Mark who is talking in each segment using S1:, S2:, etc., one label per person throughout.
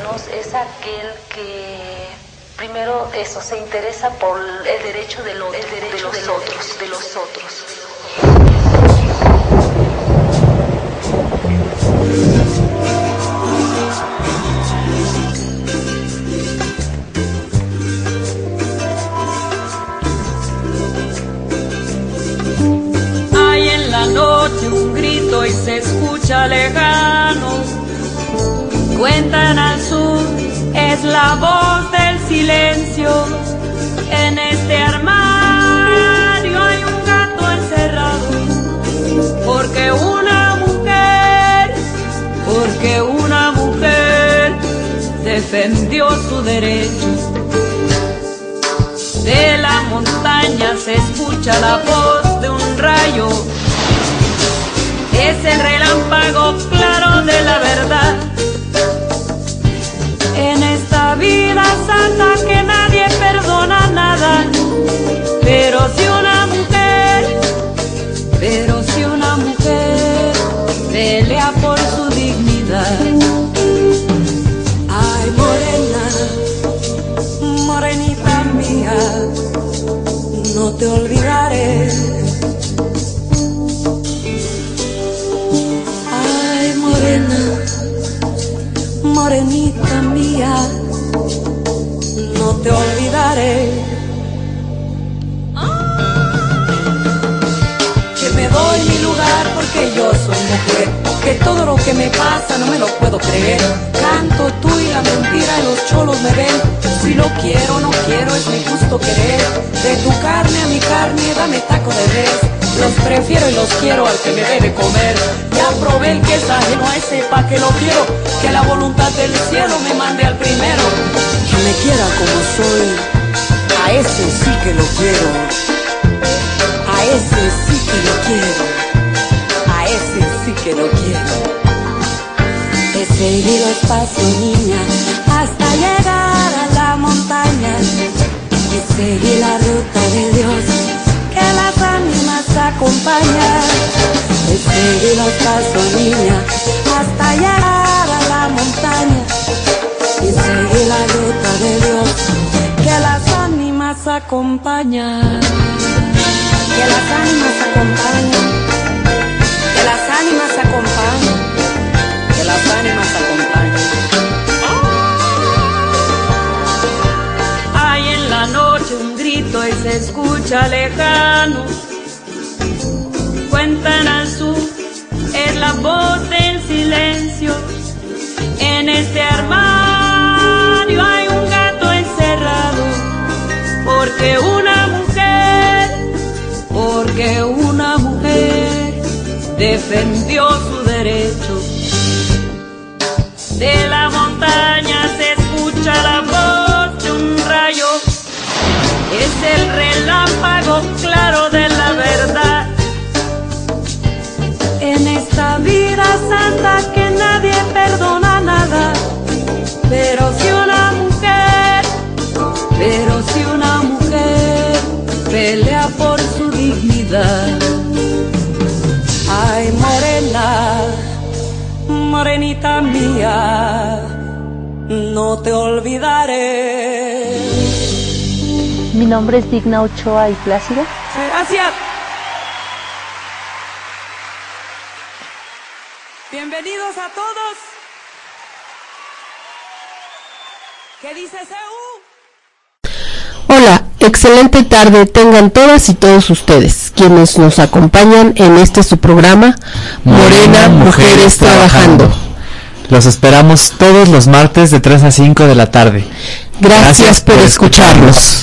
S1: humanos es aquel que primero eso se interesa por el derecho de los otros.
S2: Hay en la noche un grito y se escucha lejano. Cuentan al sur, es la voz del silencio. En este armario hay un gato encerrado. Porque una mujer defendió su derecho. De la montaña se escucha la voz de un rayo. Es el relámpago claro de la verdad. En esta vida santa que nadie perdona nada. Pero si una mujer pelea por su dignidad. Ay, morenita mía, no te olvidaré. Ay, morenita mía, no te olvidaré. Que me doy mi lugar porque yo soy mujer, que todo lo que me pasa no me lo puedo creer. Canto tú y la mentira y los cholos me ven. Si lo quiero, no quiero, es mi gusto querer. De tu carne a mi carne, dame taco de res. Los prefiero y los quiero al que me debe comer. Ya probé el que es ajeno a ese pa' que lo quiero. Que la voluntad del cielo me mande al primero. Que me quiera como soy, a ese sí que lo quiero. A ese sí que lo quiero. A ese sí que lo quiero. He seguido espacio, niña, hasta llegar a la montaña. Y seguí la ruta de Dios, que las ánimas acompañan. He seguido espacio, niña, hasta llegar a la montaña. Y seguí la ruta de Dios, que las ánimas acompañan. Que las ánimas acompañan. Que las ánimas acompañan. Que las ánimas acompañan. Hay en la noche un grito y se escucha lejano. Cuentan al sur, es la voz del silencio. En este armario hay un gato encerrado. Porque una mujer defendió su derecho. De la montaña se escucha la voz de un rayo. Es el relámpago claro de la verdad. En esta vida santa que nadie perdona nada. Pero si una mujer pelea por su dignidad. Ay, morenita mía, no te olvidaré.
S1: Mi nombre es Digna Ochoa y Plácido.
S2: Gracias. Bienvenidos a todos. ¿Qué dice CU?
S3: Hola, excelente tarde tengan todas y todos ustedes, quienes nos acompañan en su programa Morena Mujeres Trabajando.
S4: Los esperamos todos los martes de 3 a 5 de la tarde.
S3: Gracias por escucharnos.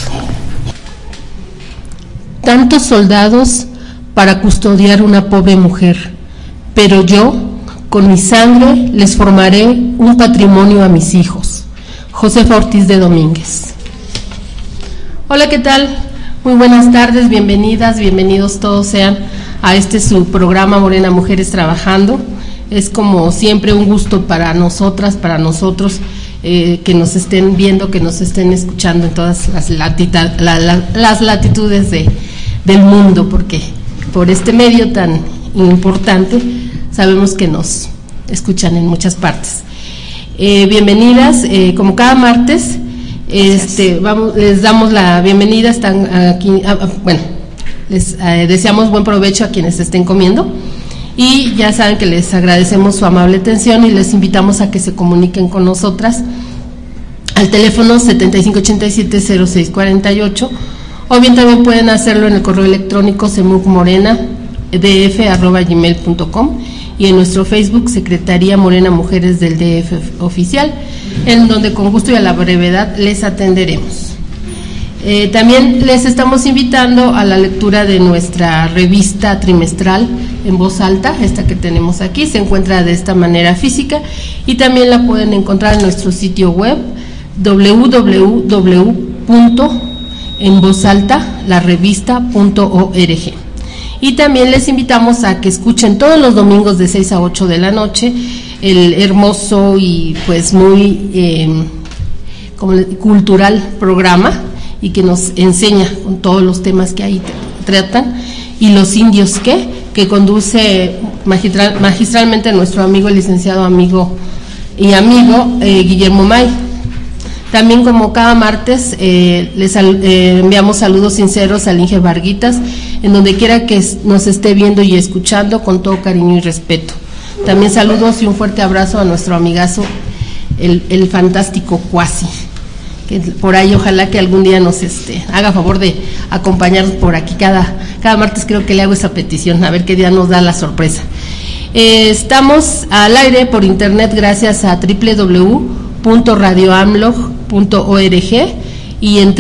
S5: Tantos soldados para custodiar una pobre mujer, pero yo, con mi sangre, les formaré un patrimonio a mis hijos. Josefa Ortiz de Domínguez. Hola, ¿qué tal? Muy buenas tardes, bienvenidas, bienvenidos todos sean a su programa Morena Mujeres Trabajando. Es como siempre un gusto para nosotras, para nosotros, que nos estén viendo, que nos estén escuchando en todas las latitudes del mundo, porque por este medio tan importante sabemos que nos escuchan en muchas partes. Bienvenidas, como cada martes, les damos la bienvenida, están aquí, les deseamos buen provecho a quienes estén comiendo y ya saben que les agradecemos su amable atención y les invitamos a que se comuniquen con nosotras al teléfono 7587-0648 o bien también pueden hacerlo en el correo electrónico semugmorenadf@gmail.com y en nuestro Facebook Secretaría Morena Mujeres del DF Oficial, en donde con gusto y a la brevedad les atenderemos. También les estamos invitando a la lectura de nuestra revista trimestral en voz alta, esta que tenemos aquí, se encuentra de esta manera física y también la pueden encontrar en nuestro sitio web www.envozaltalarevista.org. Y también les invitamos a que escuchen todos los domingos de 6 a 8 de la noche el hermoso y pues muy cultural programa y que nos enseña con todos los temas que ahí tratan y los indios que conduce magistralmente nuestro amigo, el licenciado amigo Guillermo May. También como cada martes les enviamos saludos sinceros al Inge Varguitas, en donde quiera que nos esté viendo y escuchando, con todo cariño y respeto. También saludos y un fuerte abrazo a nuestro amigazo, el fantástico Cuasi, que por ahí ojalá que algún día nos haga favor de acompañarnos por aquí cada martes. Creo que le hago esa petición, a ver qué día nos da la sorpresa. Estamos al aire por internet gracias a www.radioamlo.org y en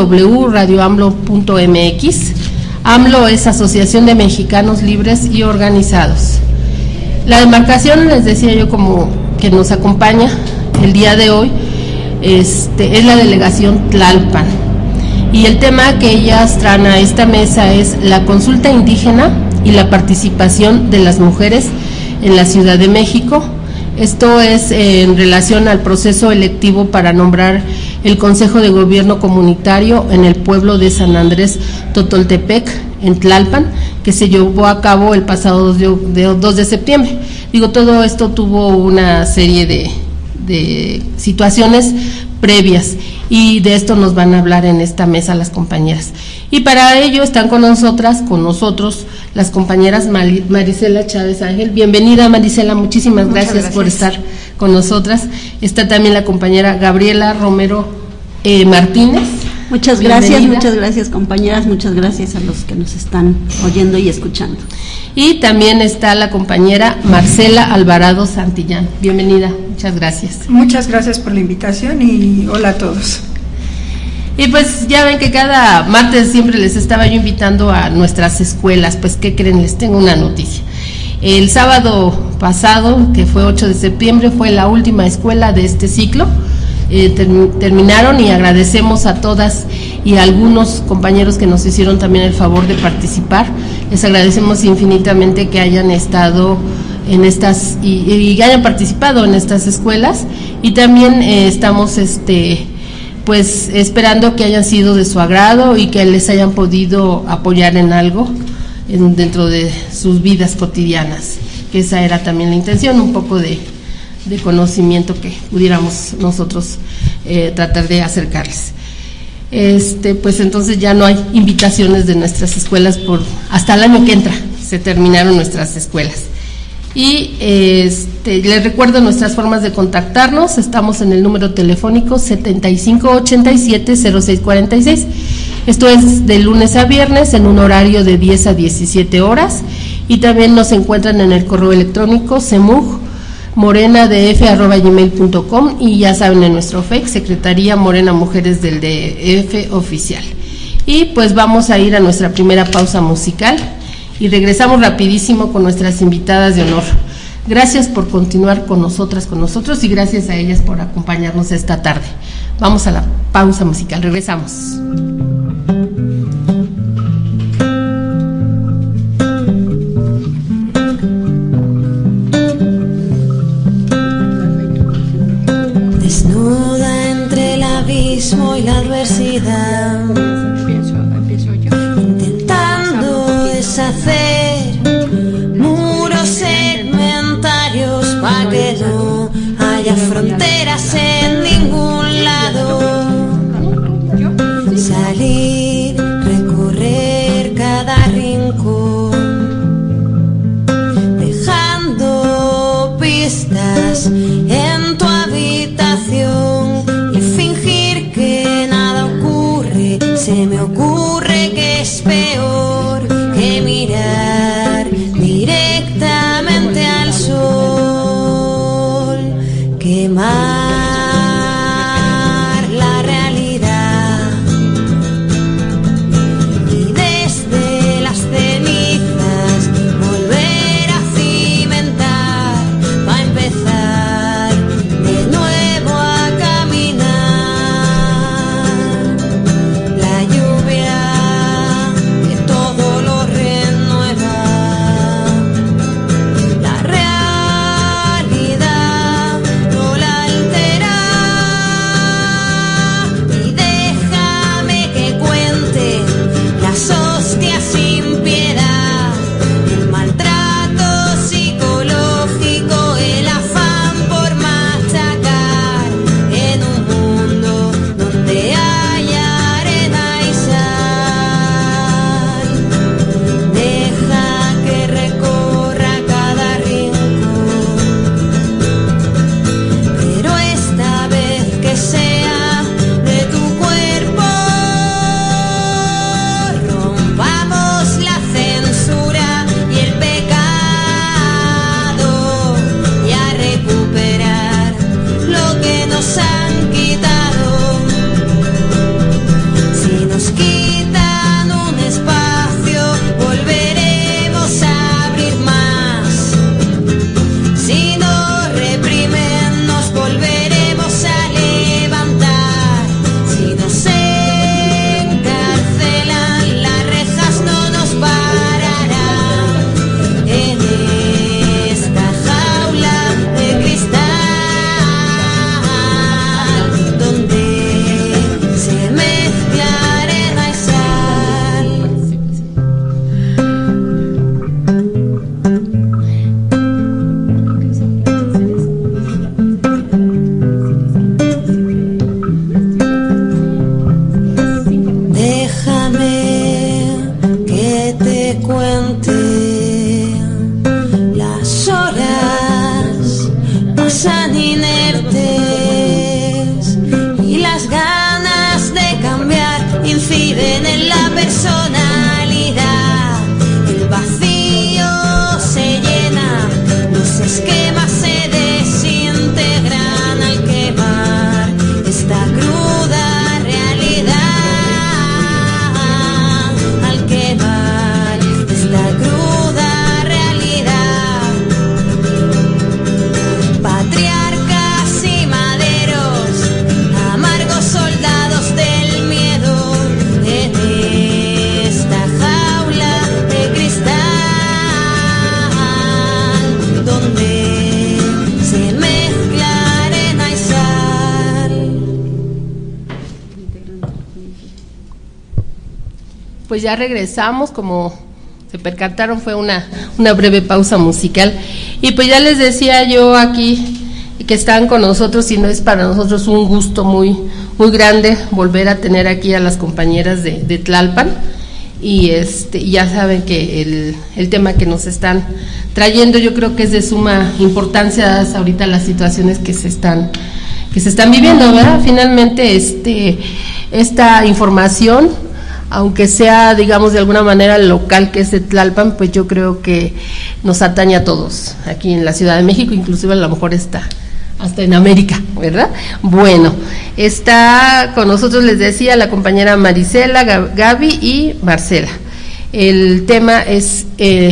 S5: www.radioamlo.mx. AMLO es Asociación de Mexicanos Libres y Organizados. La demarcación, les decía yo, como que nos acompaña el día de hoy, es la delegación Tlalpan. Y el tema que ellas traen a esta mesa es la consulta indígena y la participación de las mujeres en la Ciudad de México. Esto es en relación al proceso electivo para nombrar el Consejo de Gobierno Comunitario en el pueblo de San Andrés Totoltepec, en Tlalpan, que se llevó a cabo el pasado 2 de septiembre. Todo esto tuvo una serie de situaciones previas y de esto nos van a hablar en esta mesa las compañeras. Y para ello están con nosotros, las compañeras Marisela Chávez Ángel. Bienvenida, Marisela, muchísimas gracias por estar con nosotras. Está también la compañera Gabriela Romero Martínez.
S6: Muchas gracias compañeras, muchas gracias a los que nos están oyendo y escuchando.
S5: Y también está la compañera Marcela Alvarado Santillán. Bienvenida, muchas gracias.
S7: Muchas gracias por la invitación y hola a todos.
S5: Y pues ya ven que cada martes siempre les estaba yo invitando a nuestras escuelas. Pues ¿qué creen? Les tengo una noticia. El sábado pasado, que fue 8 de septiembre, fue la última escuela de este ciclo. Terminaron y agradecemos a todas y a algunos compañeros que nos hicieron también el favor de participar. Les agradecemos infinitamente que hayan estado en estas y hayan participado en estas escuelas y también estamos pues esperando que hayan sido de su agrado y que les hayan podido apoyar en algo dentro de sus vidas cotidianas, que esa era también la intención, un poco de conocimiento que pudiéramos nosotros tratar de acercarles. Pues entonces ya no hay invitaciones de nuestras escuelas hasta el año que entra, se terminaron nuestras escuelas. Y les recuerdo nuestras formas de contactarnos. Estamos en el número telefónico 7587-0646. Esto es de lunes a viernes en un horario de 10 a 17 horas. Y también nos encuentran en el correo electrónico semugmorenadf@gmail.com y ya saben, en nuestro Facebook, Secretaría Morena Mujeres del DF Oficial. Y pues vamos a ir a nuestra primera pausa musical y regresamos rapidísimo con nuestras invitadas de honor. Gracias por continuar con nosotros y gracias a ellas por acompañarnos esta tarde. Vamos a la pausa musical, regresamos.
S8: Desnuda entre el abismo y la adversidad, deshacer muros segmentarios para que no haya fronteras. en tu habitación y fingir que nada ocurre. Se me ocurre que es peor que mirar directamente al sol, quemar la realidad y desde las cenizas volver a cimentar, va a empezar de nuevo a caminar. La lluvia que todo lo renueva, la realidad no la altera. Y déjame que cuente las hostias sin piedad, el maltrato psicológico, el afán por machacar, en un mundo donde hay arena y sal. Deja que recorra cada rincón, pero esta vez que sea de tu cuerpo. Rompamos la censura y el pecado y a recuperar lo que nos han quitado. Si nos quitan un espacio, volveremos a abrir más. Si nos reprimen, nos volveremos a levantar. Si nos encarcelan, las rejas no nos pararán. En esta jaula de cristal, donde se mezcla arena y sal. Déjame que te cuente, las horas pasan inertes y las ganas de cambiar inciden en la personalidad. El vacío se llena, los esquemas se desintegran al quemar esta cruda realidad. Al quemar esta cruda realidad, patriarcas y maderos, amargos soldados del miedo, en esta jaula de cristal, donde se mezcla arena y sal.
S5: Pues ya regresamos, como se percataron fue una breve pausa musical, y pues ya les decía yo aquí que están con nosotros, y no es para nosotros un gusto muy grande volver a tener aquí a las compañeras de Tlalpan, y ya saben que el tema que nos están trayendo yo creo que es de suma importancia dadas ahorita las situaciones que se están viviendo, ¿verdad? Finalmente esta información, aunque sea, digamos, de alguna manera local, que es de Tlalpan, pues yo creo que nos atañe a todos aquí en la Ciudad de México, inclusive a lo mejor está hasta en América, ¿verdad? Bueno, está con nosotros, les decía, la compañera Marisela, Gaby y Marcela. El tema es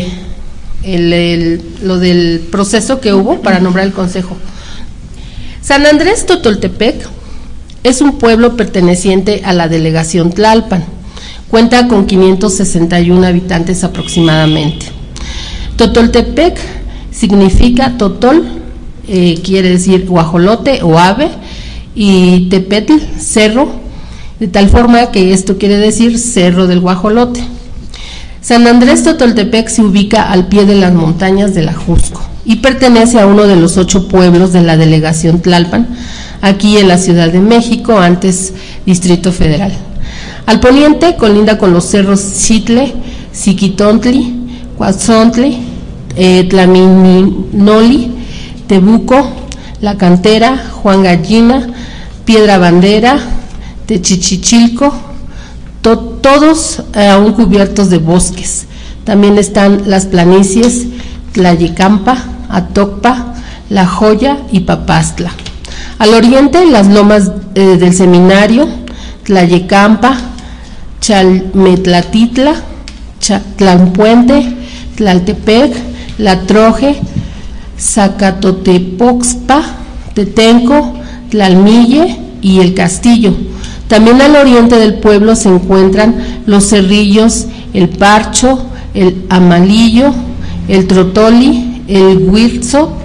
S5: lo del proceso que hubo para nombrar el consejo. San Andrés Totoltepec es un pueblo perteneciente a la delegación Tlalpan. Cuenta con 561 habitantes aproximadamente. Totoltepec significa totol, quiere decir guajolote o ave, y tepetl, cerro, de tal forma que esto quiere decir cerro del guajolote. San Andrés Totoltepec se ubica al pie de las montañas del Ajusco y pertenece a uno de los 8 pueblos de la delegación Tlalpan, aquí en la Ciudad de México, antes Distrito Federal. Al poniente colinda con los cerros Xitle, Xiquitontli, Cuatzontli, Tlaminoli, Tebuco, La Cantera, Juan Gallina, Piedra Bandera, Techichichilco, todos aún cubiertos de bosques. También están las planicies, Tlayecampa, Atocpa, La Joya y Papastla. Al oriente, las lomas del Seminario, Tlayecampa, Chalmetlatitla, Tlalpuente, Tlaltepec, La Troje, Zacatotepoxpa, Tetenco, Tlalmille y El Castillo. También al oriente del pueblo se encuentran los cerrillos, el Parcho, el Amalillo, el Trotoli, el Huirto,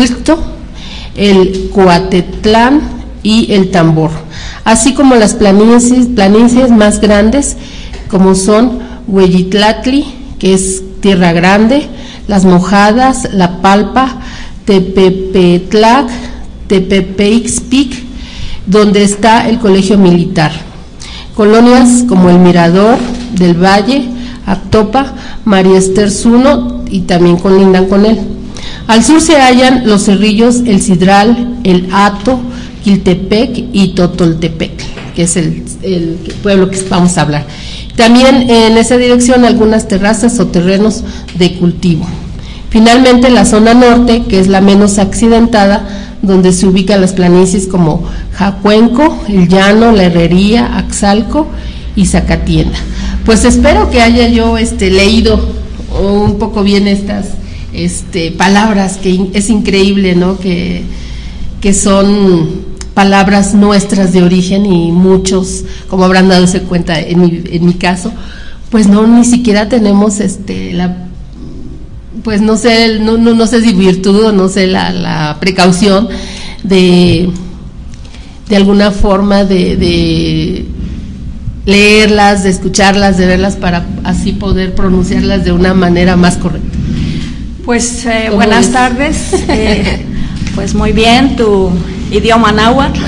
S5: el Coatetlán y el Tambor, así como las planicies más grandes como son Hueyitlatli, que es Tierra Grande, Las Mojadas, La Palpa, Tepepetlac, Tepepeixpic, donde está el Colegio Militar. Colonias como El Mirador del Valle, Actopa, María Ester Zuno y también colindan con él. Al sur se hallan los cerrillos El Sidral, El Hato, Quiltepec y Totoltepec, que es el pueblo que vamos a hablar. También en esa dirección algunas terrazas o terrenos de cultivo. Finalmente la zona norte, que es la menos accidentada, donde se ubican las planicies como Jacuenco, El Llano, La Herrería, Axalco y Zacatienda. Pues espero que haya yo leído un poco bien estas palabras, que es increíble, ¿no? Que son palabras nuestras de origen, y muchos, como habrán dado cuenta en mi caso, pues ni siquiera tenemos pues no sé si virtud o no sé la precaución de alguna forma de leerlas, de escucharlas, de verlas, para así poder pronunciarlas de una manera más correcta.
S9: Pues buenas tardes, pues muy bien, tu idioma náhuatl.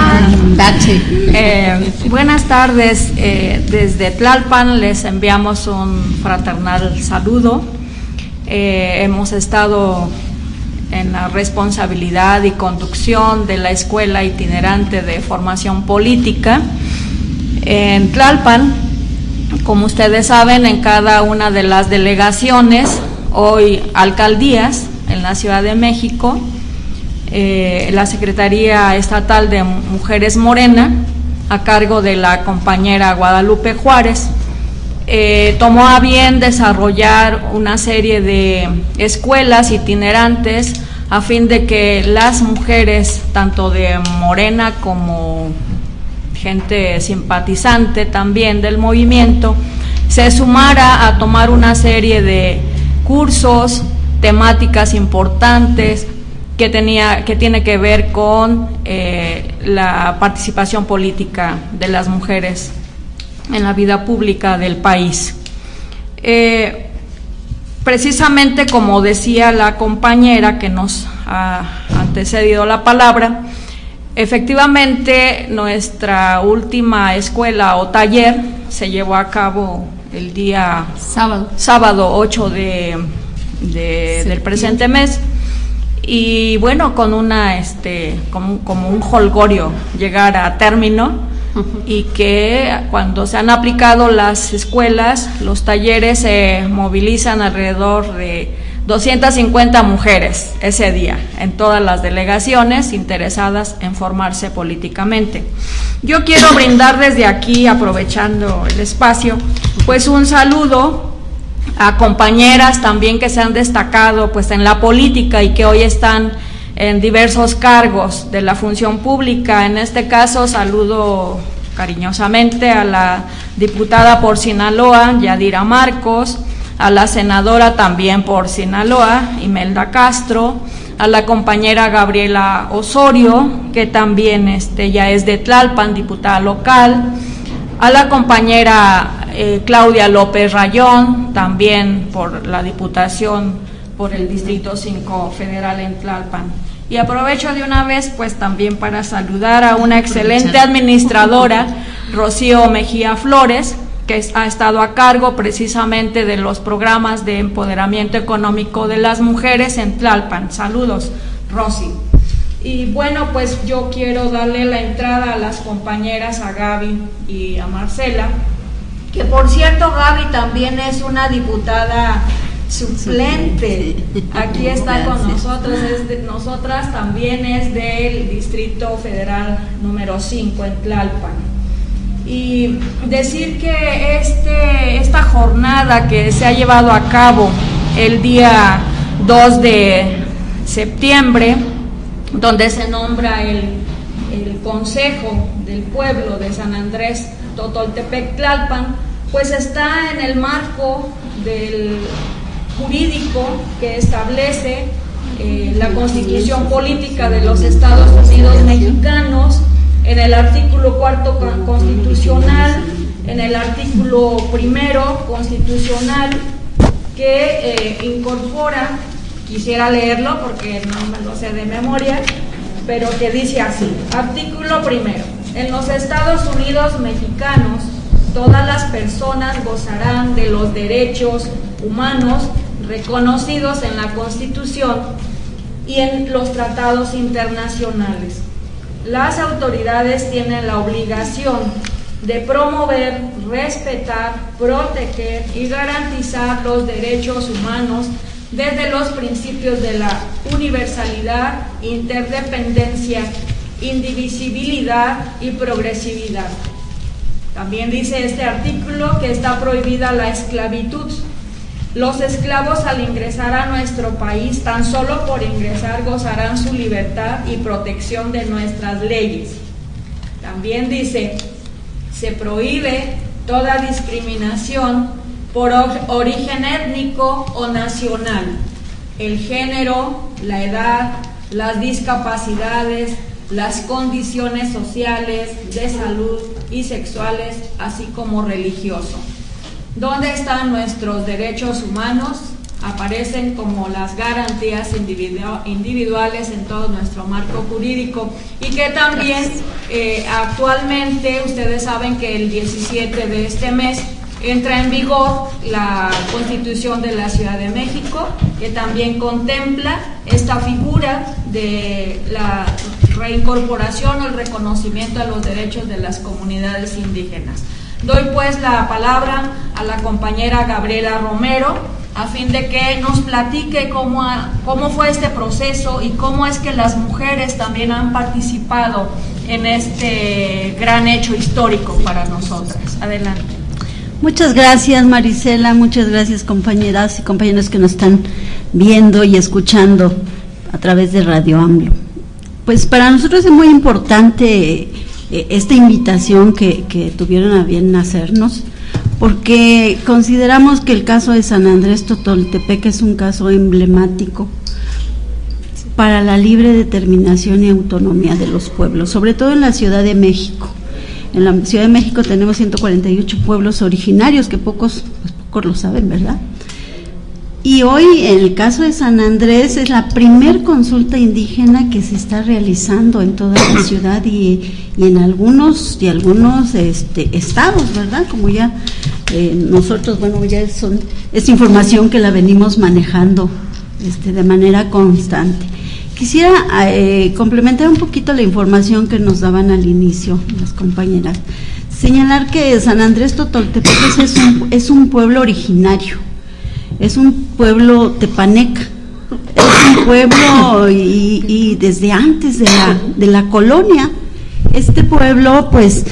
S9: Buenas tardes, desde Tlalpan les enviamos un fraternal saludo. Hemos estado en la responsabilidad y conducción de la Escuela Itinerante de Formación Política en Tlalpan. Como ustedes saben, en cada una de las delegaciones, hoy alcaldías en la Ciudad de México, la Secretaría Estatal de Mujeres Morena, a cargo de la compañera Guadalupe Juárez, tomó a bien desarrollar una serie de escuelas itinerantes a fin de que las mujeres, tanto de Morena como gente simpatizante también del movimiento, se sumara a tomar una serie de cursos, temáticas importantes que tiene que ver con la participación política de las mujeres en la vida pública del país. Precisamente como decía la compañera que nos ha antecedido la palabra, efectivamente nuestra última escuela o taller se llevó a cabo el día sábado 8 del presente mes, y bueno, con como un jolgorio llegar a término, y que cuando se han aplicado las escuelas, los talleres, se movilizan alrededor de 250 mujeres ese día en todas las delegaciones interesadas en formarse políticamente. Yo quiero brindar desde aquí, aprovechando el espacio, pues un saludo a compañeras también que se han destacado pues en la política y que hoy están en diversos cargos de la función pública. En este caso saludo cariñosamente a la diputada por Sinaloa, Yadira Marcos, a la senadora también por Sinaloa, Imelda Castro, a la compañera Gabriela Osorio, que también ya es de Tlalpan, diputada local, a la compañera Claudia López Rayón, también por la diputación por el Distrito 5 Federal en Tlalpan. Y aprovecho de una vez pues también para saludar a una excelente administradora, Rocío Mejía Flores, que ha estado a cargo precisamente de los programas de empoderamiento económico de las mujeres en Tlalpan. Saludos, Rosy. Y bueno, pues yo quiero darle la entrada a las compañeras, a Gaby y a Marcela, que por cierto Gaby también es una diputada suplente, aquí está con nosotros, nosotras también es del Distrito Federal número 5 en Tlalpan. Y decir que esta jornada que se ha llevado a cabo el día 2 de septiembre, donde se nombra el Consejo del Pueblo de San Andrés Totoltepec Tlalpan, pues está en el marco del jurídico que establece la Constitución Política de los Estados Unidos Mexicanos, en el artículo 4 constitucional, en el artículo 1 constitucional, que incorpora, quisiera leerlo porque no me lo sé de memoria, pero que dice así: artículo 1, en los Estados Unidos Mexicanos todas las personas gozarán de los derechos humanos reconocidos en la Constitución y en los tratados internacionales. Las autoridades tienen la obligación de promover, respetar, proteger y garantizar los derechos humanos desde los principios de la universalidad, interdependencia, indivisibilidad y progresividad. También dice este artículo que está prohibida la esclavitud. Los esclavos al ingresar a nuestro país, tan solo por ingresar, gozarán su libertad y protección de nuestras leyes. También dice, se prohíbe toda discriminación por origen étnico o nacional, el género, la edad, las discapacidades, las condiciones sociales, de salud y sexuales, así como religioso. ¿Dónde están nuestros derechos humanos? Aparecen como las garantías individuales en todo nuestro marco jurídico, y que también actualmente ustedes saben que el 17 de este mes entra en vigor la Constitución de la Ciudad de México, que también contempla esta figura de la reincorporación o el reconocimiento a los derechos de las comunidades indígenas. Doy pues la palabra a la compañera Gabriela Romero, a fin de que nos platique cómo fue este proceso y cómo es que las mujeres también han participado en este gran hecho histórico para nosotras. Adelante.
S6: Muchas gracias, Marisela, muchas gracias, compañeras y compañeros que nos están viendo y escuchando a través de Radio AMLO. Pues para nosotros es muy importante esta invitación que tuvieron a bien hacernos, porque consideramos que el caso de San Andrés Totoltepec es un caso emblemático para la libre determinación y autonomía de los pueblos, sobre todo en la Ciudad de México. En la Ciudad de México tenemos 148 pueblos originarios, que pocos lo saben, ¿verdad? Y hoy, en el caso de San Andrés, es la primer consulta indígena que se está realizando en toda la ciudad y en algunos estados, ¿verdad? Como ya nosotros, bueno, ya es información que la venimos manejando de manera constante. Quisiera complementar un poquito la información que nos daban al inicio las compañeras. Señalar que San Andrés Totoltepec es un pueblo originario. Es un pueblo tepaneca, es un pueblo y desde antes de la colonia, este pueblo pues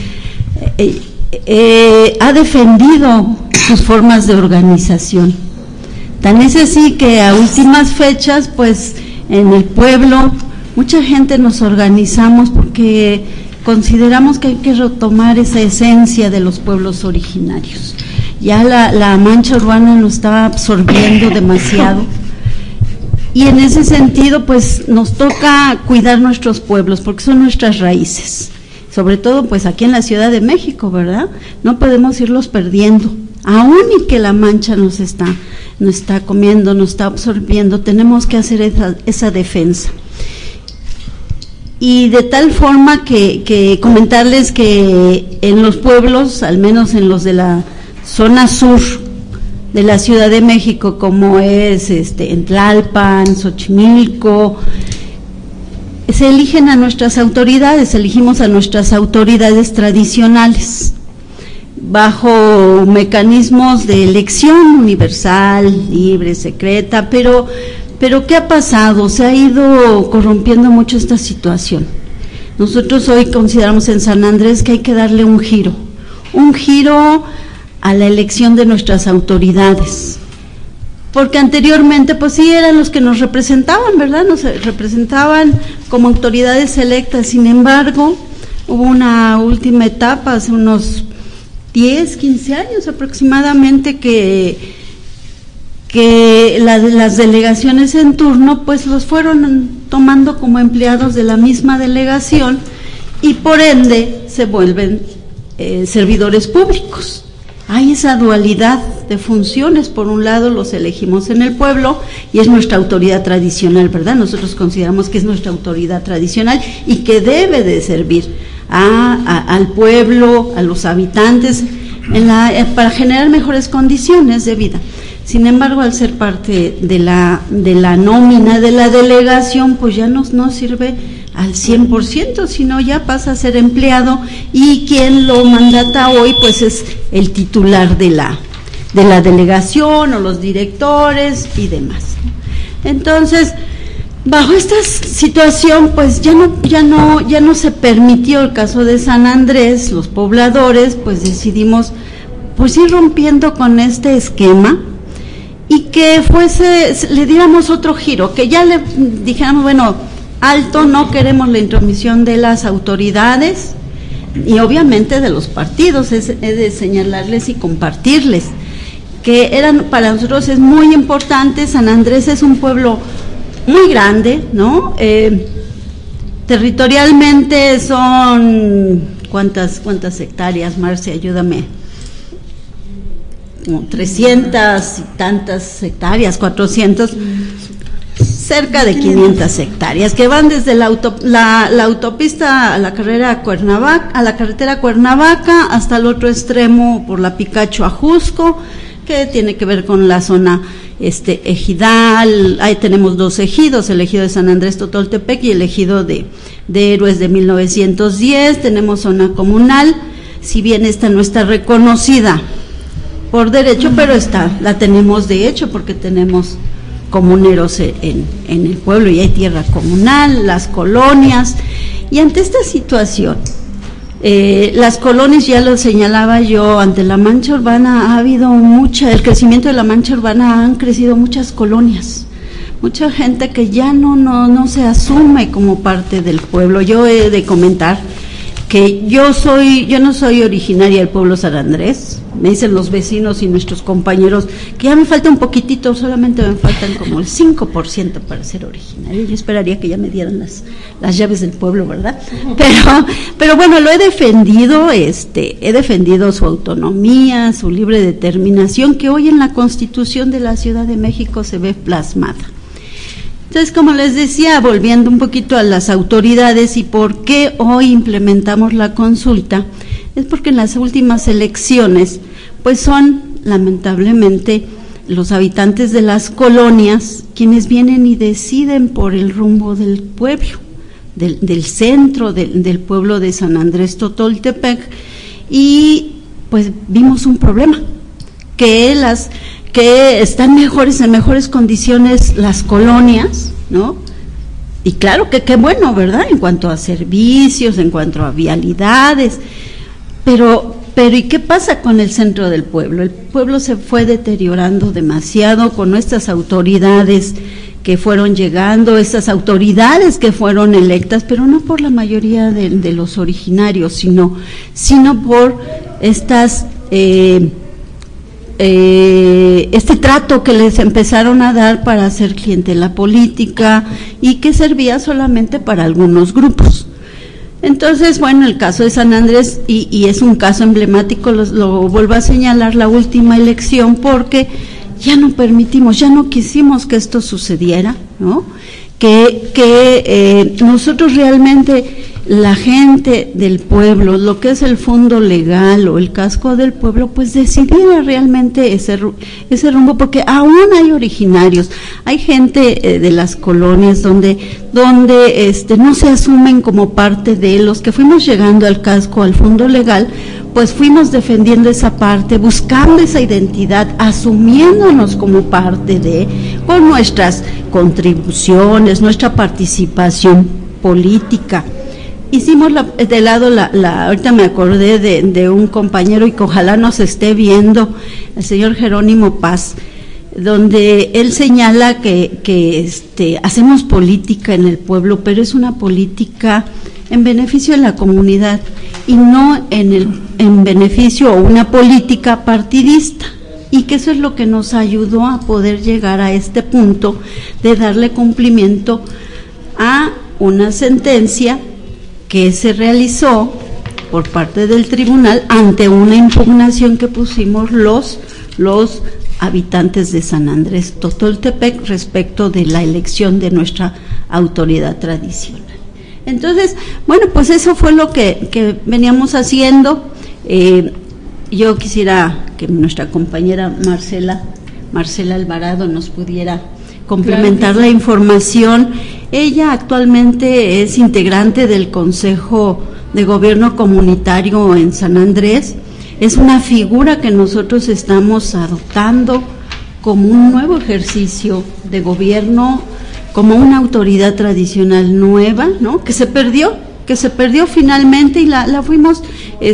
S6: ha defendido sus formas de organización. Tan es así que a últimas fechas pues en el pueblo mucha gente nos organizamos porque consideramos que hay que retomar esa esencia de los pueblos originarios. Ya la mancha urbana nos está absorbiendo demasiado y en ese sentido pues nos toca cuidar nuestros pueblos porque son nuestras raíces, sobre todo pues aquí en la Ciudad de México, ¿verdad? No podemos irlos perdiendo, aún y que la mancha nos está comiendo, nos está absorbiendo, tenemos que hacer esa defensa. Y de tal forma que comentarles que en los pueblos, al menos en los de la zona sur de la Ciudad de México, como es en Tlalpan, Xochimilco, se eligen a nuestras autoridades, elegimos a nuestras autoridades tradicionales bajo mecanismos de elección universal, libre, secreta, pero ¿qué ha pasado? Se ha ido corrompiendo mucho esta situación. Nosotros hoy consideramos en San Andrés que hay que darle un giro a la elección de nuestras autoridades, porque anteriormente pues sí eran los que nos representaban, ¿verdad? Nos representaban como autoridades electas. Sin embargo, hubo una última etapa hace unos 10, 15 años aproximadamente que las delegaciones en turno pues los fueron tomando como empleados de la misma delegación y por ende se vuelven servidores públicos. Hay esa dualidad de funciones. Por un lado los elegimos en el pueblo y es nuestra autoridad tradicional, ¿verdad? Nosotros consideramos que es nuestra autoridad tradicional y que debe de servir al pueblo, a los habitantes, para generar mejores condiciones de vida. Sin embargo, al ser parte de la nómina de la delegación, pues ya no sirve al 100%, sino ya pasa a ser empleado, y quien lo mandata hoy pues es el titular de la delegación o los directores y demás. Entonces, bajo esta situación pues ya no se permitió el caso de San Andrés. Los pobladores pues decidimos pues ir rompiendo con este esquema y que le diéramos otro giro, que ya le dijéramos, bueno, alto, no queremos la intromisión de las autoridades y obviamente de los partidos. He de señalarles y compartirles que para nosotros es muy importante. San Andrés es un pueblo muy grande, ¿no? Territorialmente son, ¿cuántas hectáreas, Marcia? Ayúdame. Como 300 y tantas hectáreas, 400, cerca de 500 hectáreas, que van desde la autopista a la carretera Cuernavaca hasta el otro extremo por la Picacho a Jusco, que tiene que ver con la zona ejidal. Ahí tenemos 2 ejidos, el ejido de San Andrés Totoltepec y el ejido de Héroes de 1910. Tenemos zona comunal, si bien esta no está reconocida por derecho, pero la tenemos de hecho, porque tenemos comuneros en el pueblo y hay tierra comunal, las colonias. Y ante esta situación, las colonias, ya lo señalaba yo, ante la mancha urbana ha habido el crecimiento de la mancha urbana, han crecido muchas colonias, mucha gente que ya no se asume como parte del pueblo. Yo he de comentar que yo no soy originaria del pueblo San Andrés. Me dicen los vecinos y nuestros compañeros que ya me falta un poquitito, solamente me faltan como el 5% para ser originaria. Yo esperaría que ya me dieran las llaves del pueblo, ¿verdad? Pero bueno, lo he defendido, he defendido su autonomía, su libre determinación, que hoy en la Constitución de la Ciudad de México se ve plasmada. Entonces, como les decía, volviendo un poquito a las autoridades y por qué hoy implementamos la consulta, es porque en las últimas elecciones, pues son lamentablemente los habitantes de las colonias quienes vienen y deciden por el rumbo del pueblo, del centro del pueblo de San Andrés Totoltepec, y pues vimos un problema, que están en mejores condiciones las colonias, ¿no? Y claro que qué bueno, ¿verdad? En cuanto a servicios, en cuanto a vialidades, pero ¿y qué pasa con el centro del pueblo? El pueblo se fue deteriorando demasiado con nuestras autoridades que fueron llegando, estas autoridades que fueron electas, pero no por la mayoría de los originarios, sino por estas este trato que les empezaron a dar para hacer clientela política y que servía solamente para algunos grupos. Entonces, bueno, el caso de San Andrés, y es un caso emblemático, lo vuelvo a señalar, la última elección, porque ya no permitimos, ya no quisimos que esto sucediera, ¿no? Que nosotros realmente la gente del pueblo, lo que es el fondo legal o el casco del pueblo, pues decidiera realmente ese rumbo, porque aún hay originarios, hay gente de las colonias donde no se asumen como parte de los que fuimos llegando al casco, al fondo legal, pues fuimos defendiendo esa parte, buscando esa identidad, asumiéndonos como parte con nuestras contribuciones, nuestra participación política. Hicimos de lado ahorita me acordé de un compañero y que ojalá nos esté viendo, el señor Jerónimo Paz, donde él señala que hacemos política en el pueblo, pero es una política en beneficio de la comunidad y no en beneficio o una política partidista, y que eso es lo que nos ayudó a poder llegar a este punto de darle cumplimiento a una sentencia que se realizó por parte del tribunal ante una impugnación que pusimos los habitantes de San Andrés Totoltepec respecto de la elección de nuestra autoridad tradicional. Entonces, bueno, pues eso fue lo que veníamos haciendo. Yo quisiera que nuestra compañera Marcela Alvarado nos pudiera complementar la información. Ella actualmente es integrante del Consejo de Gobierno Comunitario en San Andrés. Es una figura que nosotros estamos adoptando como un nuevo ejercicio de gobierno, como una autoridad tradicional nueva, ¿no? Que se perdió finalmente y la fuimos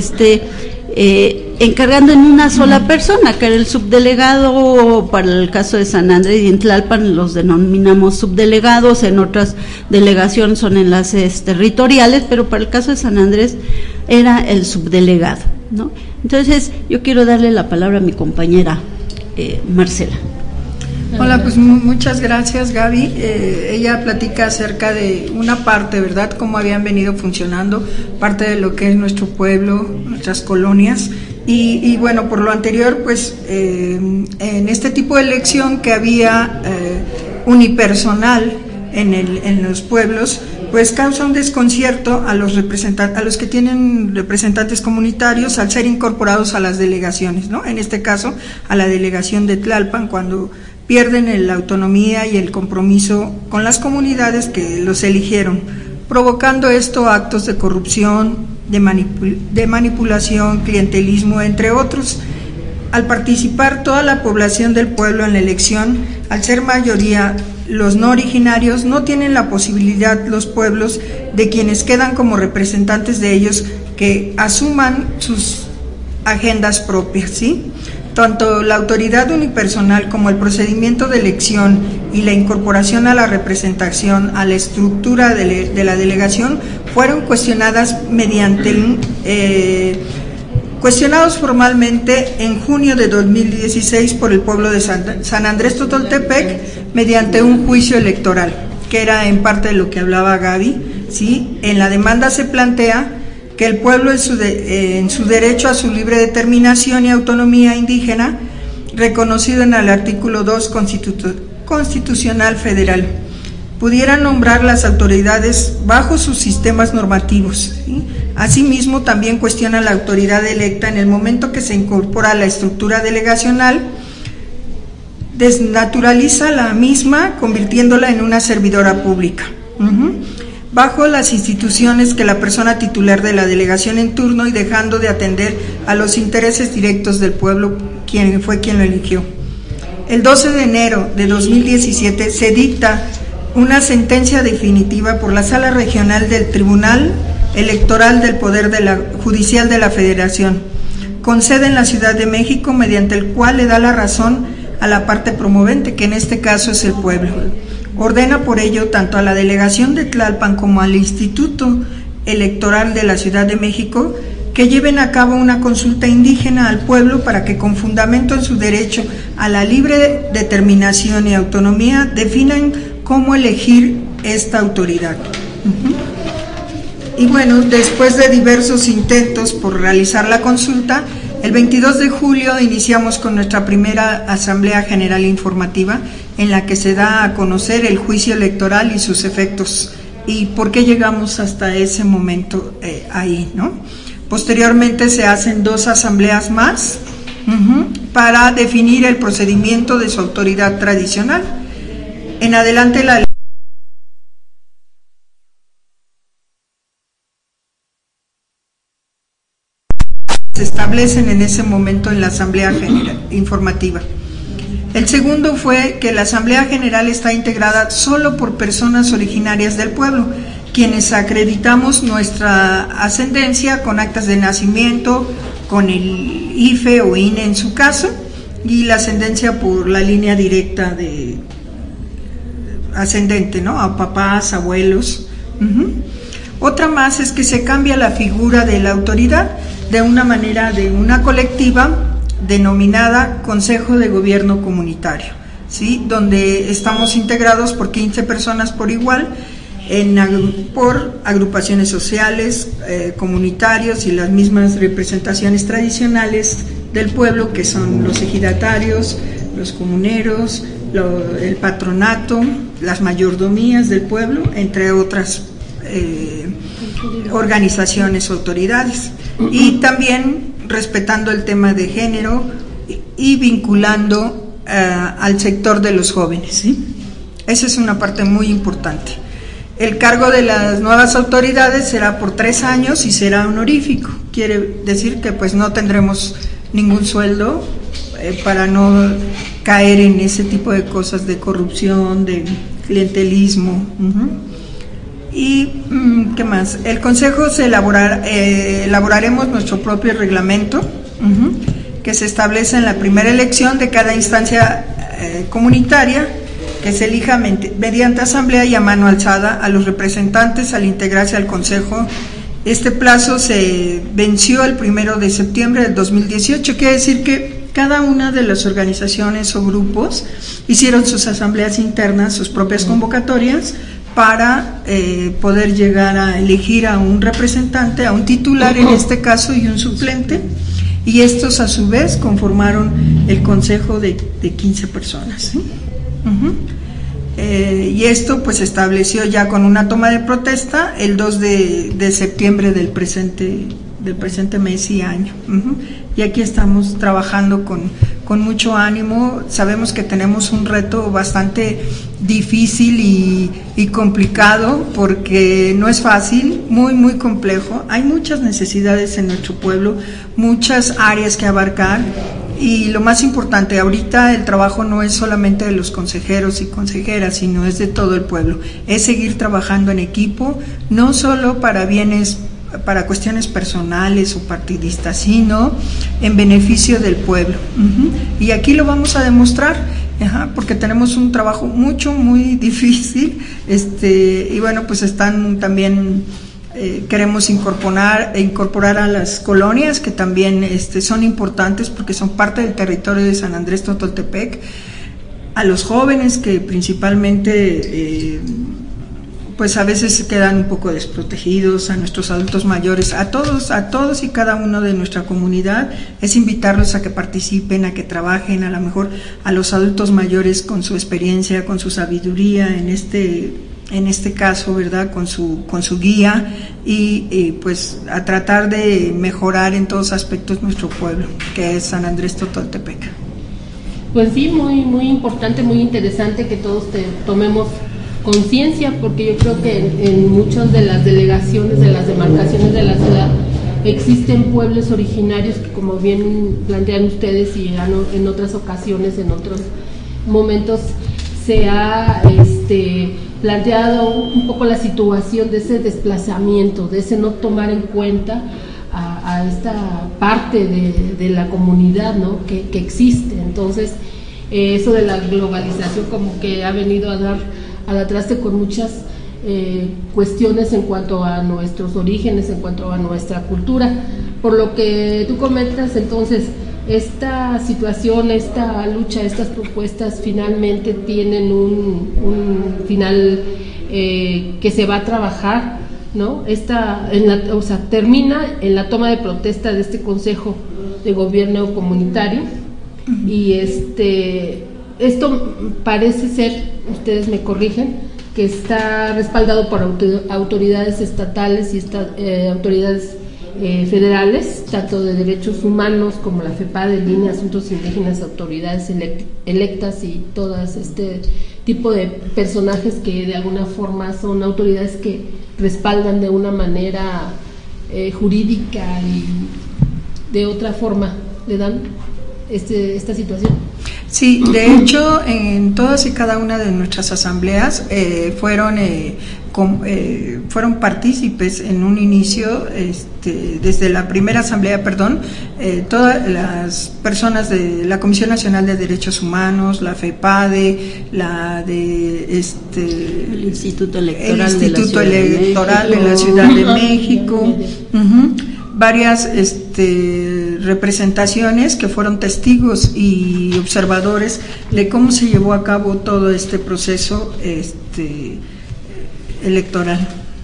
S6: encargando en una sola persona, que era el subdelegado. Para el caso de San Andrés y en Tlalpan los denominamos subdelegados, en otras delegaciones son enlaces territoriales, pero para el caso de San Andrés era el subdelegado, ¿no? Entonces yo quiero darle la palabra a mi compañera Marcela.
S7: Hola, pues muchas gracias, Gaby. Ella platica acerca de una parte, ¿verdad?, cómo habían venido funcionando, parte de lo que es nuestro pueblo, nuestras colonias. Y bueno, por lo anterior, pues en este tipo de elección que había unipersonal en los pueblos, pues causa un desconcierto a los que tienen representantes comunitarios al ser incorporados a las delegaciones, ¿no? En este caso, a la delegación de Tlalpan, cuando pierden la autonomía y el compromiso con las comunidades que los eligieron, provocando esto actos de corrupción, de manipulación, clientelismo, entre otros. Al participar toda la población del pueblo en la elección, al ser mayoría los no originarios, no tienen la posibilidad los pueblos de quienes quedan como representantes de ellos que asuman sus agendas propias, ¿sí? Tanto la autoridad unipersonal como el procedimiento de elección y la incorporación a la representación, a la estructura de la delegación, fueron cuestionados formalmente en junio de 2016 por el pueblo de San Andrés Totoltepec mediante un juicio electoral, que era en parte de lo que hablaba Gaby, ¿sí? En la demanda se plantea que el pueblo en su derecho a su libre determinación y autonomía indígena, reconocido en el artículo 2 constitucional federal, pudiera nombrar las autoridades bajo sus sistemas normativos, ¿sí? Asimismo, también cuestiona la autoridad electa en el momento que se incorpora a la estructura delegacional, desnaturaliza la misma, convirtiéndola en una servidora pública. Bajo las instituciones que la persona titular de la delegación en turno y dejando de atender a los intereses directos del pueblo, quien lo eligió. El 12 de enero de 2017 se dicta una sentencia definitiva por la Sala Regional del Tribunal Electoral del Poder Judicial de la Federación, con sede en la Ciudad de México, mediante el cual le da la razón a la parte promovente, que en este caso es el pueblo. Ordena por ello tanto a la delegación de Tlalpan como al Instituto Electoral de la Ciudad de México que lleven a cabo una consulta indígena al pueblo para que, con fundamento en su derecho a la libre determinación y autonomía, definan cómo elegir esta autoridad. Y bueno, después de diversos intentos por realizar la consulta, el 22 de julio iniciamos con nuestra primera Asamblea General Informativa, en la que se da a conocer el juicio electoral y sus efectos y por qué llegamos hasta ese momento ahí, ¿no? Posteriormente se hacen 2 asambleas más para definir el procedimiento de su autoridad tradicional. En adelante la se establecen en ese momento en la Asamblea General Informativa. El segundo fue que la Asamblea General está integrada solo por personas originarias del pueblo, quienes acreditamos nuestra ascendencia con actas de nacimiento, con el IFE o INE en su caso, y la ascendencia por la línea directa de ascendente, ¿no? A papás, abuelos. Otra más es que se cambia la figura de la autoridad de una manera de una colectiva denominada Consejo de Gobierno Comunitario, ¿sí? Donde estamos integrados por 15 personas por igual, por agrupaciones sociales, comunitarios y las mismas representaciones tradicionales del pueblo, que son los ejidatarios, los comuneros, el patronato, las mayordomías del pueblo, entre otras organizaciones o autoridades, y también respetando el tema de género y vinculando al sector de los jóvenes, ¿sí? Esa es una parte muy importante. El cargo de las nuevas autoridades será por 3 años y será honorífico. Quiere decir que pues no tendremos ningún sueldo para no caer en ese tipo de cosas de corrupción, de clientelismo. Y ¿qué más? El Consejo elaboraremos nuestro propio reglamento que se establece en la primera elección de cada instancia comunitaria, que se elija mediante asamblea y a mano alzada a los representantes al integrarse al Consejo. Este plazo se venció el 1 de septiembre del 2018, quiere decir que cada una de las organizaciones o grupos hicieron sus asambleas internas, sus propias convocatorias, para poder llegar a elegir a un representante, a un titular en este caso y un suplente, y estos a su vez conformaron el consejo de 15 personas, ¿sí? Y esto pues se estableció ya con una toma de protesta el 2 de septiembre del presente mes y año. Y aquí estamos trabajando con mucho ánimo. Sabemos que tenemos un reto bastante difícil y complicado, porque no es fácil, muy muy complejo. Hay muchas necesidades en nuestro pueblo, muchas áreas que abarcar, y lo más importante ahorita, el trabajo no es solamente de los consejeros y consejeras, sino es de todo el pueblo. Es seguir trabajando en equipo, no solo para cuestiones personales o partidistas, sino en beneficio del pueblo. Y aquí lo vamos a demostrar, porque tenemos un trabajo muy difícil, y bueno, pues están también, queremos incorporar a las colonias, que también son importantes porque son parte del territorio de San Andrés Totoltepec, a los jóvenes que principalmente pues a veces se quedan un poco desprotegidos, a nuestros adultos mayores, a todos y cada uno de nuestra comunidad, es invitarlos a que participen, a que trabajen, a lo mejor a los adultos mayores con su experiencia, con su sabiduría, en este caso, ¿verdad?, con su guía, y pues a tratar de mejorar en todos aspectos nuestro pueblo, que es San Andrés Totoltepec.
S5: Pues sí, muy importante, muy interesante que todos tomemos conciencia, porque yo creo que en muchas de las delegaciones, de las demarcaciones de la ciudad, existen pueblos originarios que, como bien plantean ustedes y en otras ocasiones, en otros momentos, se ha planteado un poco la situación de ese desplazamiento, de ese no tomar en cuenta a esta parte de la comunidad, ¿no?, que existe. Entonces, eso de la globalización como que ha venido a dar al traste con muchas cuestiones en cuanto a nuestros orígenes, en cuanto a nuestra cultura. Por lo que tú comentas, entonces, esta situación, esta lucha, estas propuestas finalmente tienen un final que se va a trabajar, ¿no? Termina en la toma de protesta de este Consejo de Gobierno Comunitario, y esto parece ser, ustedes me corrigen, que está respaldado por autoridades estatales y autoridades federales, tanto de derechos humanos como la FEPADE, Línea Asuntos Indígenas, autoridades electas y todas este tipo de personajes que de alguna forma son autoridades que respaldan de una manera jurídica y de otra forma le dan esta situación.
S7: Sí, de hecho, en todas y cada una de nuestras asambleas fueron partícipes en un inicio, desde la primera asamblea, todas las personas de la Comisión Nacional de Derechos Humanos, la FEPADE, el Instituto Electoral de la Ciudad de México, varias representaciones que fueron testigos y observadores de cómo se llevó a cabo todo este proceso electoral.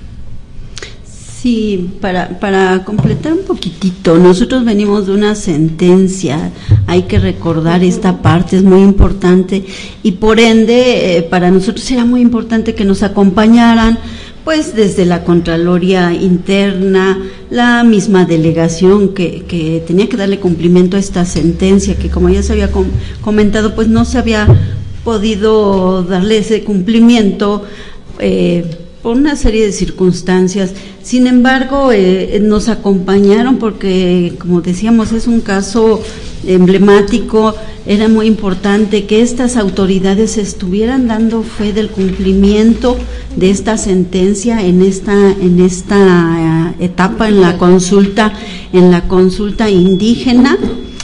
S6: Sí, para completar un poquitito, nosotros venimos de una sentencia, hay que recordar esta parte, es muy importante, y por ende para nosotros era muy importante que nos acompañaran pues desde la Contraloría Interna, la misma delegación que tenía que darle cumplimiento a esta sentencia, que como ya se había comentado, pues no se había podido darle ese cumplimiento por una serie de circunstancias. Sin embargo, nos acompañaron porque, como decíamos, es un caso emblemático. Era muy importante que estas autoridades estuvieran dando fe del cumplimiento de esta sentencia en esta etapa, en la consulta indígena.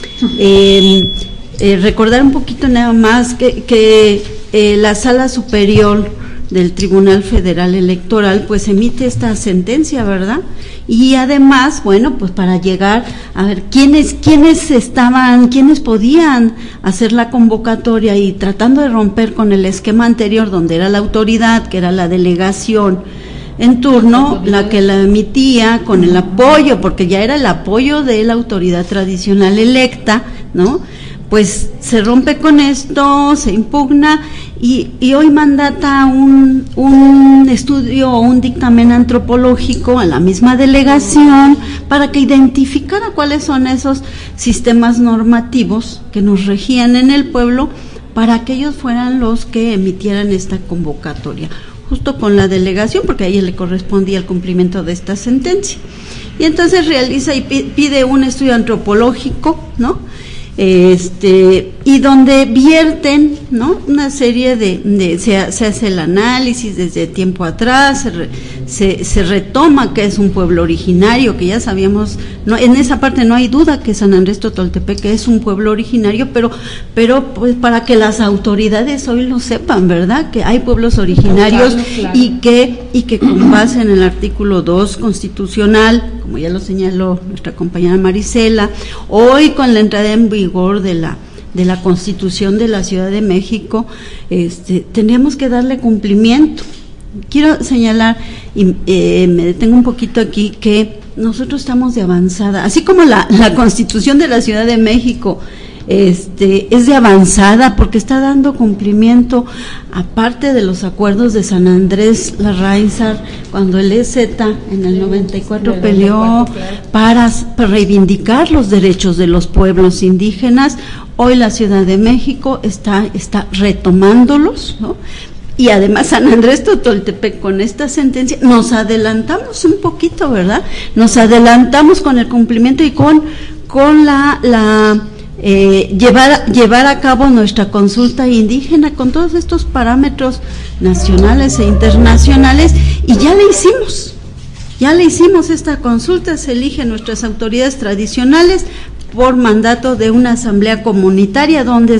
S6: Recordar un poquito nada más que la Sala Superior del Tribunal Federal Electoral pues emite esta sentencia, ¿verdad? Y además, bueno, pues para llegar a ver quiénes podían hacer la convocatoria, y tratando de romper con el esquema anterior donde era la autoridad, que era la delegación en turno, la que la emitía con el apoyo, porque ya era el apoyo de la autoridad tradicional electa, ¿no? Pues se rompe con esto, se impugna y hoy mandata un estudio o un dictamen antropológico a la misma delegación para que identificara cuáles son esos sistemas normativos que nos regían en el pueblo, para que ellos fueran los que emitieran esta convocatoria, justo con la delegación, porque a ella le correspondía el cumplimiento de esta sentencia. Y entonces realiza y pide un estudio antropológico, ¿no? Y donde vierten, ¿no? Una serie se hace el análisis desde tiempo atrás, se retoma que es un pueblo originario, que ya sabíamos, no, en esa parte no hay duda que San Andrés Totoltepec es un pueblo originario, pero pues para que las autoridades hoy lo sepan, ¿verdad? Que hay pueblos originarios, claro. y que con base en el artículo 2 constitucional, como ya lo señaló nuestra compañera Marisela, hoy con la entrada en vigor de la Constitución de la Ciudad de México, tendríamos que darle cumplimiento. Quiero señalar, y me detengo un poquito aquí, que nosotros estamos de avanzada, así como la Constitución de la Ciudad de México es de avanzada, porque está dando cumplimiento, aparte de los acuerdos de San Andrés Larraízar, cuando el EZ en el 94 peleó para reivindicar los derechos de los pueblos indígenas. Hoy la Ciudad de México está retomándolos, ¿no? Y además San Andrés Totoltepec, con esta sentencia nos adelantamos un poquito, ¿verdad? Nos adelantamos con el cumplimiento y con llevar a cabo nuestra consulta indígena con todos estos parámetros nacionales e internacionales, y ya le hicimos esta consulta. Se eligen nuestras autoridades tradicionales por mandato de una asamblea comunitaria donde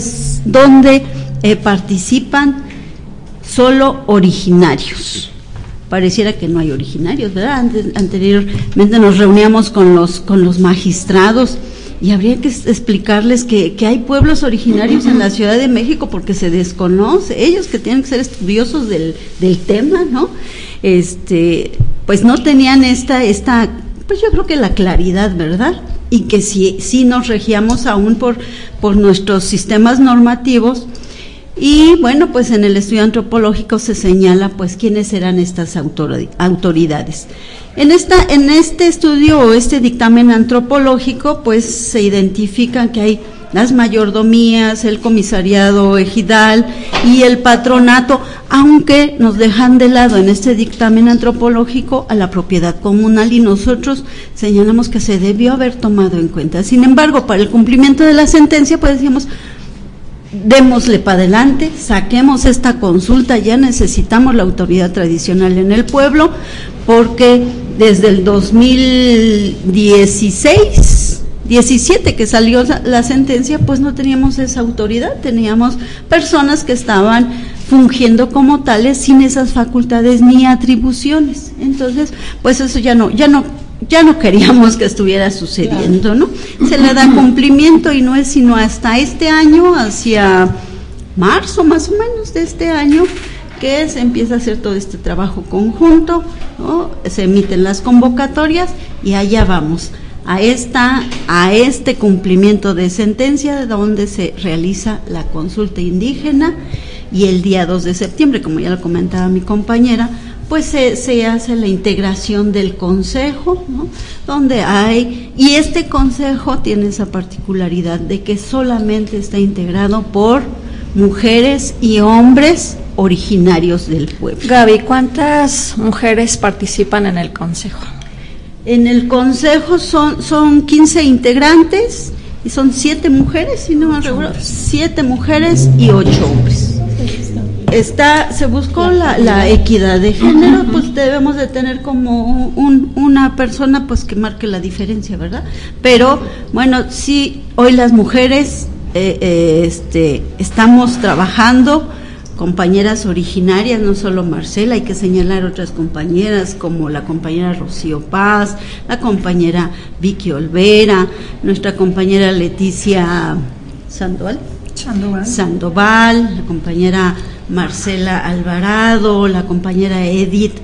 S6: participan solo originarios. Pareciera que no hay originarios, ¿verdad? Anteriormente nos reuníamos con los magistrados, y habría que explicarles que hay pueblos originarios en la Ciudad de México, porque se desconoce, ellos que tienen que ser estudiosos del tema, ¿no? Pues no tenían pues yo creo que la claridad, ¿verdad? Y que sí nos regíamos aún por nuestros sistemas normativos, Y bueno, pues en el estudio antropológico se señala pues quiénes eran estas autoridades. En este estudio o este dictamen antropológico pues se identifican que hay las mayordomías, el comisariado ejidal y el patronato, aunque nos dejan de lado en este dictamen antropológico a la propiedad comunal, y nosotros señalamos que se debió haber tomado en cuenta. Sin embargo, para el cumplimiento de la sentencia, pues decíamos, démosle para adelante, saquemos esta consulta, ya necesitamos la autoridad tradicional en el pueblo, porque desde el 17 que salió la sentencia, pues no teníamos esa autoridad, teníamos personas que estaban fungiendo como tales sin esas facultades ni atribuciones. Entonces, pues eso ya no queríamos que estuviera sucediendo, ¿no? Se le da cumplimiento y no es sino hasta este año, hacia marzo más o menos de este año, que se empieza a hacer todo este trabajo conjunto, ¿no? Se emiten las convocatorias y allá vamos a este cumplimiento de sentencia, donde se realiza la consulta indígena, y el día 2 de septiembre, como ya lo comentaba mi compañera, pues se hace la integración del consejo, ¿no? Donde y este consejo tiene esa particularidad de que solamente está integrado por mujeres y hombres originarios del pueblo.
S9: Gaby, ¿cuántas mujeres participan en el consejo?
S6: En el consejo son 15 integrantes y son 7 mujeres, si no me recuerdo, 7 mujeres y 8 hombres. Se buscó la equidad de género, pues debemos de tener como una persona pues que marque la diferencia, ¿verdad? Pero bueno, sí, hoy las mujeres estamos trabajando, compañeras originarias, no solo Marcela, hay que señalar otras compañeras como la compañera Rocío Paz, la compañera Vicky Olvera, nuestra compañera Leticia Sandoval, la compañera Marcela Alvarado, la compañera Edith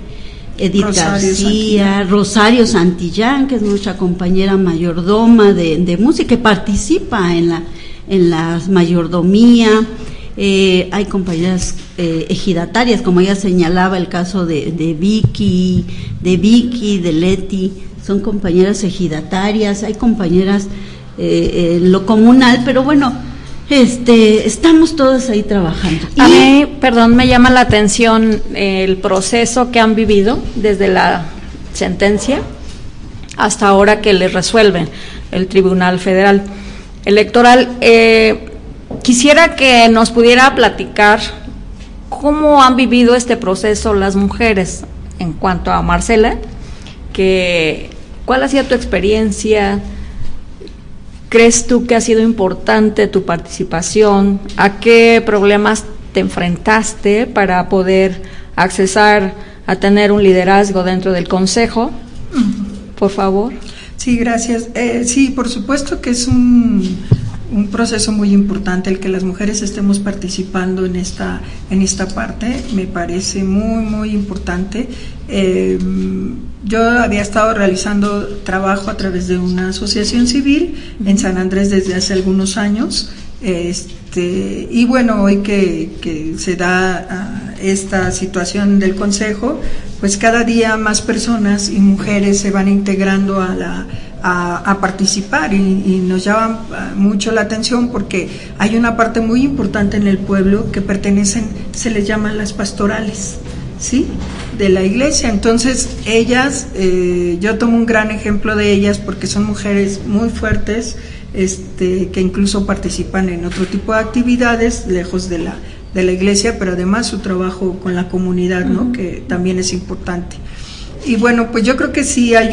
S6: García, Rosario Santillán, que es nuestra compañera mayordoma de música, que participa en la mayordomía. Hay compañeras ejidatarias, como ella señalaba, el caso de Vicky, de Leti, son compañeras ejidatarias, hay compañeras en lo comunal, pero bueno, estamos todos ahí trabajando.
S9: A mí, me llama la atención el proceso que han vivido desde la sentencia hasta ahora que le resuelven el Tribunal Federal Electoral. Quisiera que nos pudiera platicar cómo han vivido este proceso las mujeres. En cuanto a Marcela, ¿cuál ha sido tu experiencia? ¿Crees tú que ha sido importante tu participación? ¿A qué problemas te enfrentaste para poder accesar a tener un liderazgo dentro del consejo? Por favor.
S7: Sí, gracias. Sí, por supuesto que es un proceso muy importante el que las mujeres estemos participando en esta parte. Me parece muy, muy importante. Yo había estado realizando trabajo a través de una asociación civil en San Andrés desde hace algunos años, y bueno, hoy que se da esta situación del consejo, pues cada día más personas y mujeres se van integrando a participar, y nos llama mucho la atención porque hay una parte muy importante en el pueblo que se les llaman las pastorales, ¿sí?, de la iglesia. Entonces ellas, yo tomo un gran ejemplo de ellas porque son mujeres muy fuertes, que incluso participan en otro tipo de actividades lejos de la iglesia, pero además su trabajo con la comunidad, ¿no?, que también es importante. Y bueno, pues yo creo que sí hay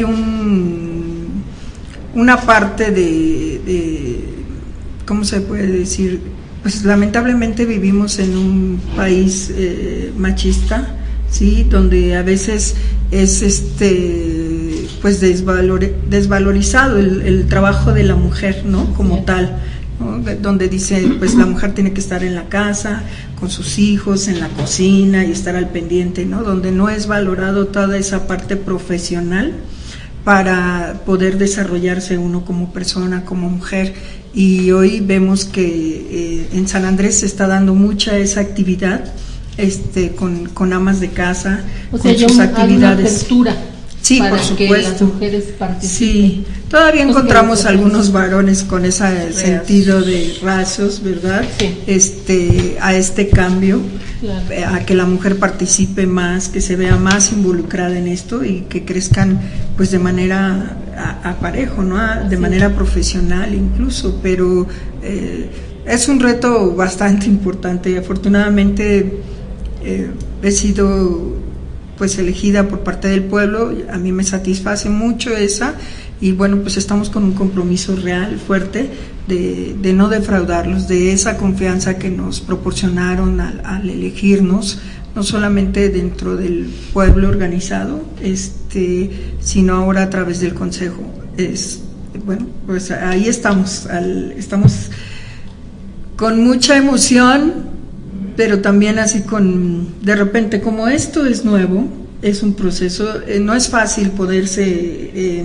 S7: una parte de ¿cómo se puede decir? Pues lamentablemente vivimos en un país machista, sí, donde a veces es pues desvalorizado el trabajo de la mujer, ¿no?, como tal, ¿no?, donde dice pues la mujer tiene que estar en la casa con sus hijos, en la cocina y estar al pendiente, ¿no?, donde no es valorado toda esa parte profesional. para poder desarrollarse uno como persona, como mujer. Y hoy vemos que en San Andrés se está dando mucha esa actividad, con amas de casa,
S5: o sea,
S7: con sus actividades.
S5: Apertura.
S7: Sí,
S5: para
S7: por supuesto.
S5: Que las mujeres participen.
S7: Sí, todavía encontramos algunos varones con ese sentido de rasos, ¿verdad? Sí. A este cambio, claro, a que la mujer participe más, que se vea más involucrada en esto y que crezcan pues de manera a parejo, ¿no? De manera profesional incluso, pero es un reto bastante importante y afortunadamente he sido pues elegida por parte del pueblo. A mí me satisface mucho y bueno, pues estamos con un compromiso real, fuerte, de no defraudarlos, de esa confianza que nos proporcionaron al elegirnos, no solamente dentro del pueblo organizado, sino ahora a través del consejo. Bueno, pues ahí estamos con mucha emoción, pero también así de repente, como esto es nuevo, es un proceso, no es fácil poderse,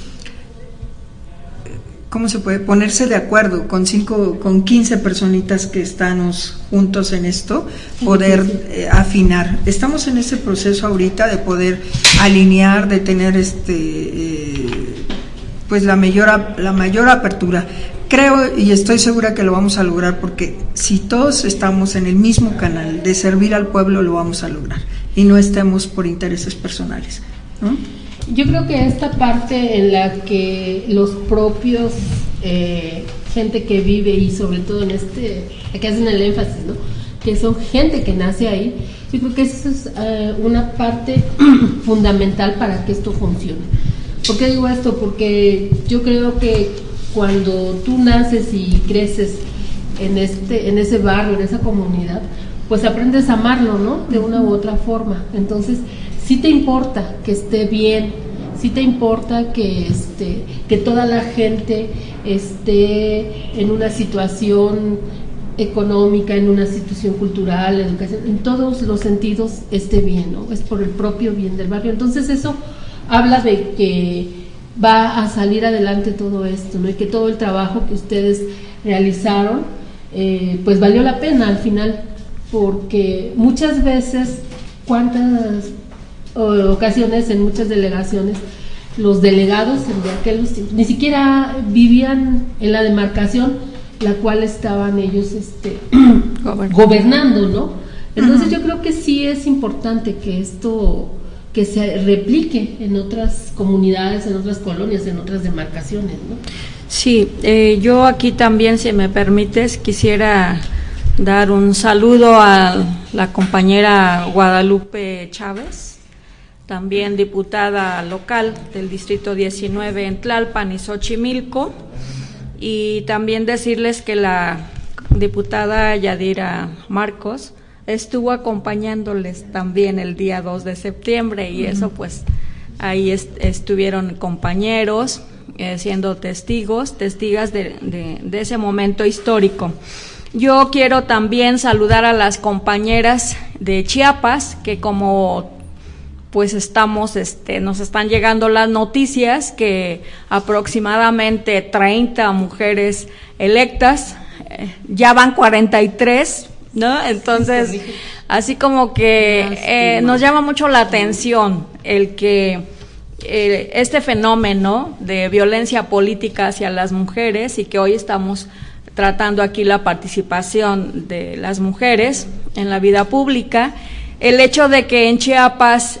S7: ¿cómo se puede? Ponerse de acuerdo con 15 personitas que estamos juntos en esto, poder afinar. Estamos en ese proceso ahorita de poder alinear, de tener pues la mayor apertura. Creo y estoy segura que lo vamos a lograr, porque si todos estamos en el mismo canal de servir al pueblo, lo vamos a lograr y no estemos por intereses personales, ¿no?
S5: Yo creo que esta parte en la que los propios gente que vive, y sobre todo en aquí hacen el énfasis, ¿no?, que son gente que nace ahí, yo creo que esa es una parte fundamental para que esto funcione. ¿Por qué digo esto? Porque yo creo que cuando tú naces y creces en ese barrio, en esa comunidad, pues aprendes a amarlo, ¿no?, de una u otra forma. Entonces, sí te importa que esté bien, sí te importa que toda la gente esté en una situación económica, en una situación cultural, educación, en todos los sentidos esté bien, ¿no? Es por el propio bien del barrio. Entonces eso habla de que va a salir adelante todo esto, ¿no? Y que todo el trabajo que ustedes realizaron pues valió la pena al final, porque muchas veces, cuántas ocasiones en muchas delegaciones, los delegados de aquellos tiempos ni siquiera vivían en la demarcación la cual estaban ellos gobernando, ¿no? Entonces yo creo que sí es importante que esto que se replique en otras comunidades, en otras colonias, en otras demarcaciones, ¿no?
S9: Sí, yo aquí también, si me permites, quisiera dar un saludo a la compañera Guadalupe Chávez, también diputada local del Distrito 19 en Tlalpan y Xochimilco, y también decirles que la diputada Yadira Marcos estuvo acompañándoles también el día 2 de septiembre y eso pues ahí estuvieron compañeros siendo testigas de ese momento histórico. Yo quiero también saludar a las compañeras de Chiapas, que como pues nos están llegando las noticias que aproximadamente 30 mujeres electas, ya van 43, ¿no? Entonces, así como que nos llama mucho la atención el que este fenómeno de violencia política hacia las mujeres, y que hoy estamos tratando aquí la participación de las mujeres en la vida pública. El hecho de que en Chiapas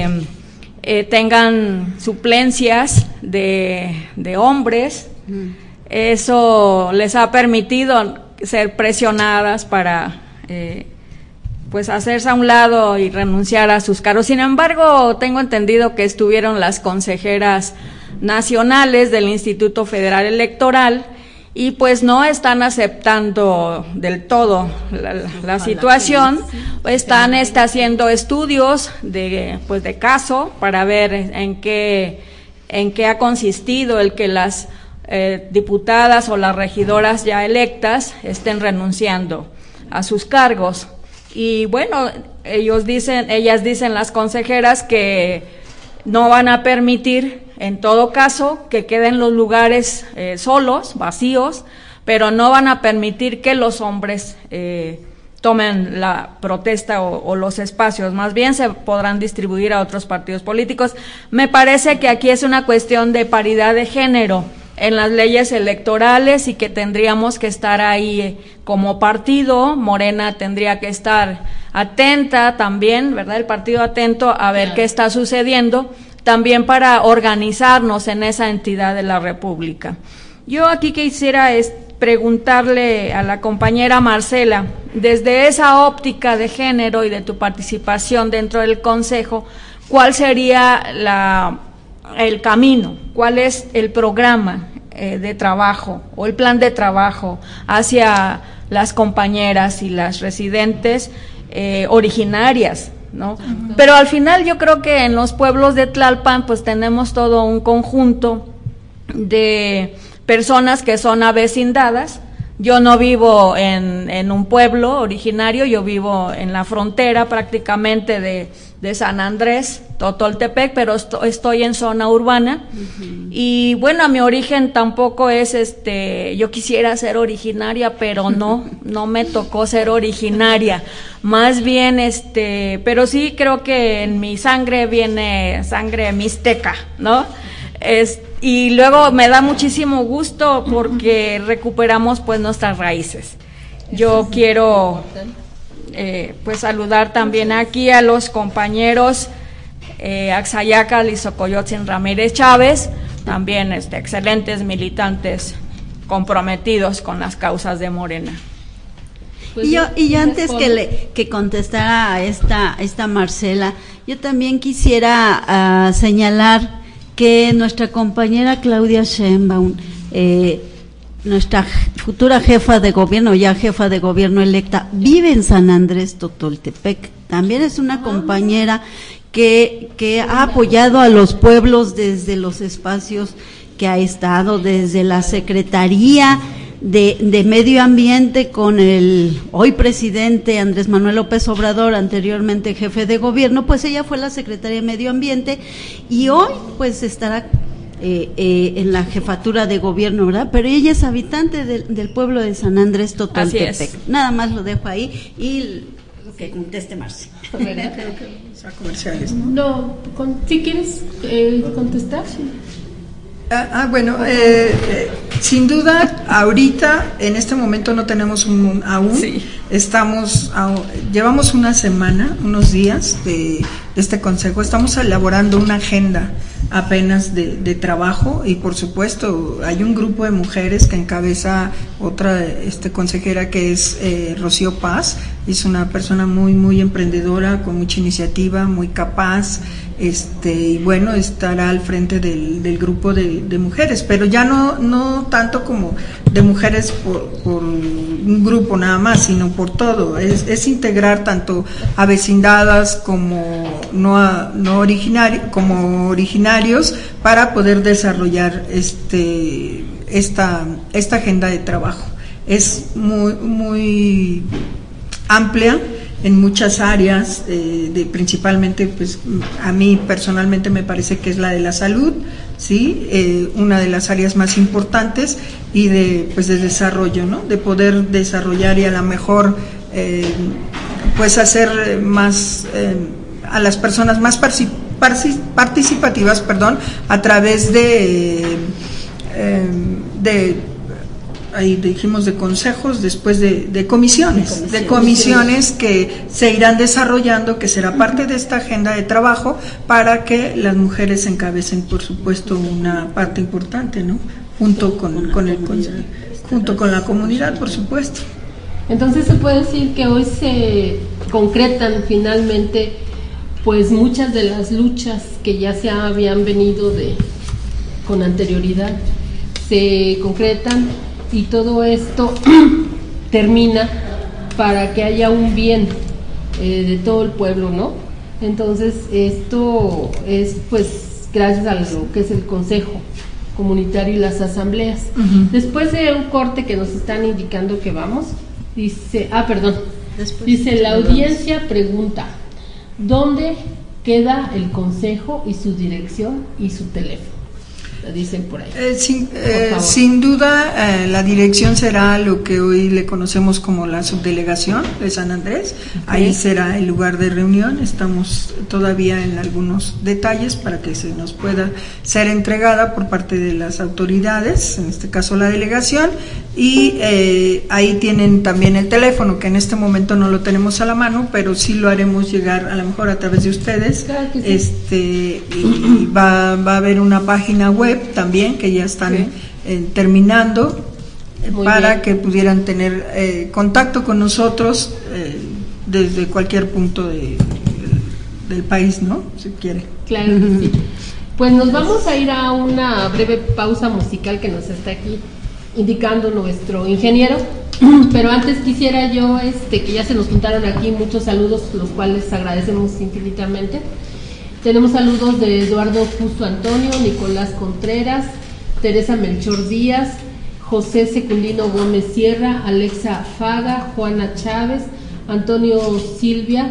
S9: tengan suplencias de hombres, eso les ha permitido ser presionadas para pues hacerse a un lado y renunciar a sus cargos. Sin embargo, tengo entendido que estuvieron las consejeras nacionales del Instituto Federal Electoral y pues no están aceptando del todo la situación, están haciendo estudios de caso para ver en qué ha consistido el que las diputadas o las regidoras ya electas estén renunciando a sus cargos. Y bueno, ellas dicen las consejeras que no van a permitir en todo caso, que queden los lugares solos, vacíos, pero no van a permitir que los hombres tomen la protesta o los espacios, más bien se podrán distribuir a otros partidos políticos. Me parece que aquí es una cuestión de paridad de género en las leyes electorales y que tendríamos que estar ahí como partido. Morena tendría que estar atenta también, ¿verdad? El partido atento a ver qué está sucediendo, también para organizarnos en esa entidad de la República. Yo aquí quisiera preguntarle a la compañera Marcela, desde esa óptica de género y de tu participación dentro del Consejo, ¿cuál sería el camino? ¿Cuál es el programa de trabajo o el plan de trabajo hacia las compañeras y las residentes originarias, ¿no? Pero al final yo creo que en los pueblos de Tlalpan pues tenemos todo un conjunto de personas que son avecindadas. Yo no vivo en un pueblo originario, yo vivo en la frontera prácticamente de San Andrés, Totoltepec, pero estoy en zona urbana. Y bueno, a mi origen tampoco es yo quisiera ser originaria, pero no me tocó ser originaria. Más bien pero sí creo que en mi sangre viene sangre mixteca, ¿no? Y luego me da muchísimo gusto porque recuperamos pues nuestras raíces. Yo quiero pues saludar también aquí a los compañeros Axayaca, Lizocoyotzin Ramírez Chávez, también excelentes militantes comprometidos con las causas de Morena.
S6: Pues y yo antes que contestara a esta Marcela, yo también quisiera señalar que nuestra compañera Claudia Sheinbaum, nuestra futura jefa de gobierno, ya jefa de gobierno electa, vive en San Andrés Totoltepec. También es una compañera que ha apoyado a los pueblos desde los espacios que ha estado, desde la Secretaría de Medio Ambiente con el hoy presidente Andrés Manuel López Obrador, anteriormente jefe de gobierno, pues ella fue la secretaria de Medio Ambiente y hoy pues estará en la jefatura de gobierno, ¿verdad? Pero ella es habitante del pueblo de San Andrés Totoltepec. Nada más lo dejo ahí y que conteste Marcia.
S7: Creo que a comerciales, ¿no?
S5: No, si quieres contestar, sí.
S7: Bueno, sin duda, ahorita, en este momento no tenemos aún, sí. Llevamos una semana, unos días de este consejo, estamos elaborando una agenda apenas de trabajo y por supuesto hay un grupo de mujeres que encabeza otra consejera que es Rocío Paz, es una persona muy muy emprendedora, con mucha iniciativa, muy capaz, y bueno, estará al frente del grupo de mujeres, pero ya no tanto como de mujeres por un grupo nada más, sino por todo, es integrar tanto a vecindadas como no originarios para poder desarrollar esta agenda de trabajo. Es muy muy amplia en muchas áreas, principalmente, pues a mí personalmente me parece que es la de la salud, sí, una de las áreas más importantes y de desarrollo, ¿no? De poder desarrollar y a lo mejor pues hacer más a las personas más participativas, a través de ahí dijimos de consejos, después de comisiones que se irán desarrollando, que será parte de esta agenda de trabajo para que las mujeres encabecen, por supuesto, una parte importante, ¿no? Junto con la comunidad, por supuesto.
S5: Entonces se puede decir que hoy se concretan finalmente pues muchas de las luchas que ya se habían venido con anterioridad, se concretan y todo esto termina para que haya un bien de todo el pueblo, ¿no? Entonces esto es pues gracias a lo que es el Consejo Comunitario y las asambleas. Después de un corte que nos están indicando que vamos, dice, la audiencia pregunta, ¿dónde queda el consejo y su dirección y su teléfono? dicen por ahí.
S7: Sin duda, la dirección será lo que hoy le conocemos como la subdelegación de San Andrés. Okay. Ahí será el lugar de reunión. Estamos todavía en algunos detalles para que se nos pueda ser entregada por parte de las autoridades, en este caso la delegación, y ahí tienen también el teléfono, que en este momento no lo tenemos a la mano, pero sí lo haremos llegar a lo mejor a través de ustedes. Claro que sí. Y va a haber una página web también que ya están terminando para que pudieran tener contacto con nosotros desde cualquier punto del país, ¿no? Si quiere.
S5: Claro que sí. Pues nos vamos a ir a una breve pausa musical que nos está aquí indicando nuestro ingeniero, pero antes quisiera yo que ya se nos juntaron aquí muchos saludos, los cuales agradecemos infinitamente. Tenemos saludos de Eduardo Justo Antonio, Nicolás Contreras, Teresa Melchor Díaz, José Secundino Gómez Sierra, Alexa Faga, Juana Chávez, Antonio Silvia,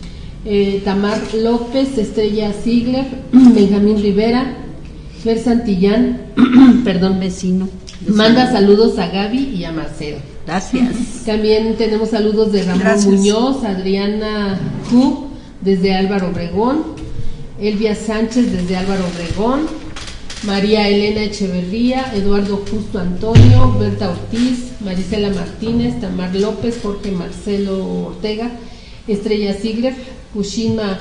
S5: Tamar López, Estrella Ziegler, Benjamín Rivera, Fer Santillán, perdón, vecino. Manda saludos a Gaby y a Marcelo.
S6: Gracias.
S5: También tenemos saludos de Ramón Muñoz, Adriana Ju, desde Álvaro Obregón, Elvia Sánchez desde Álvaro Obregón, María Elena Echeverría, Eduardo Justo Antonio, Berta Ortiz, Marisela Martínez, Tamar López, Jorge Marcelo Ortega, Estrella Ziegler, Ushima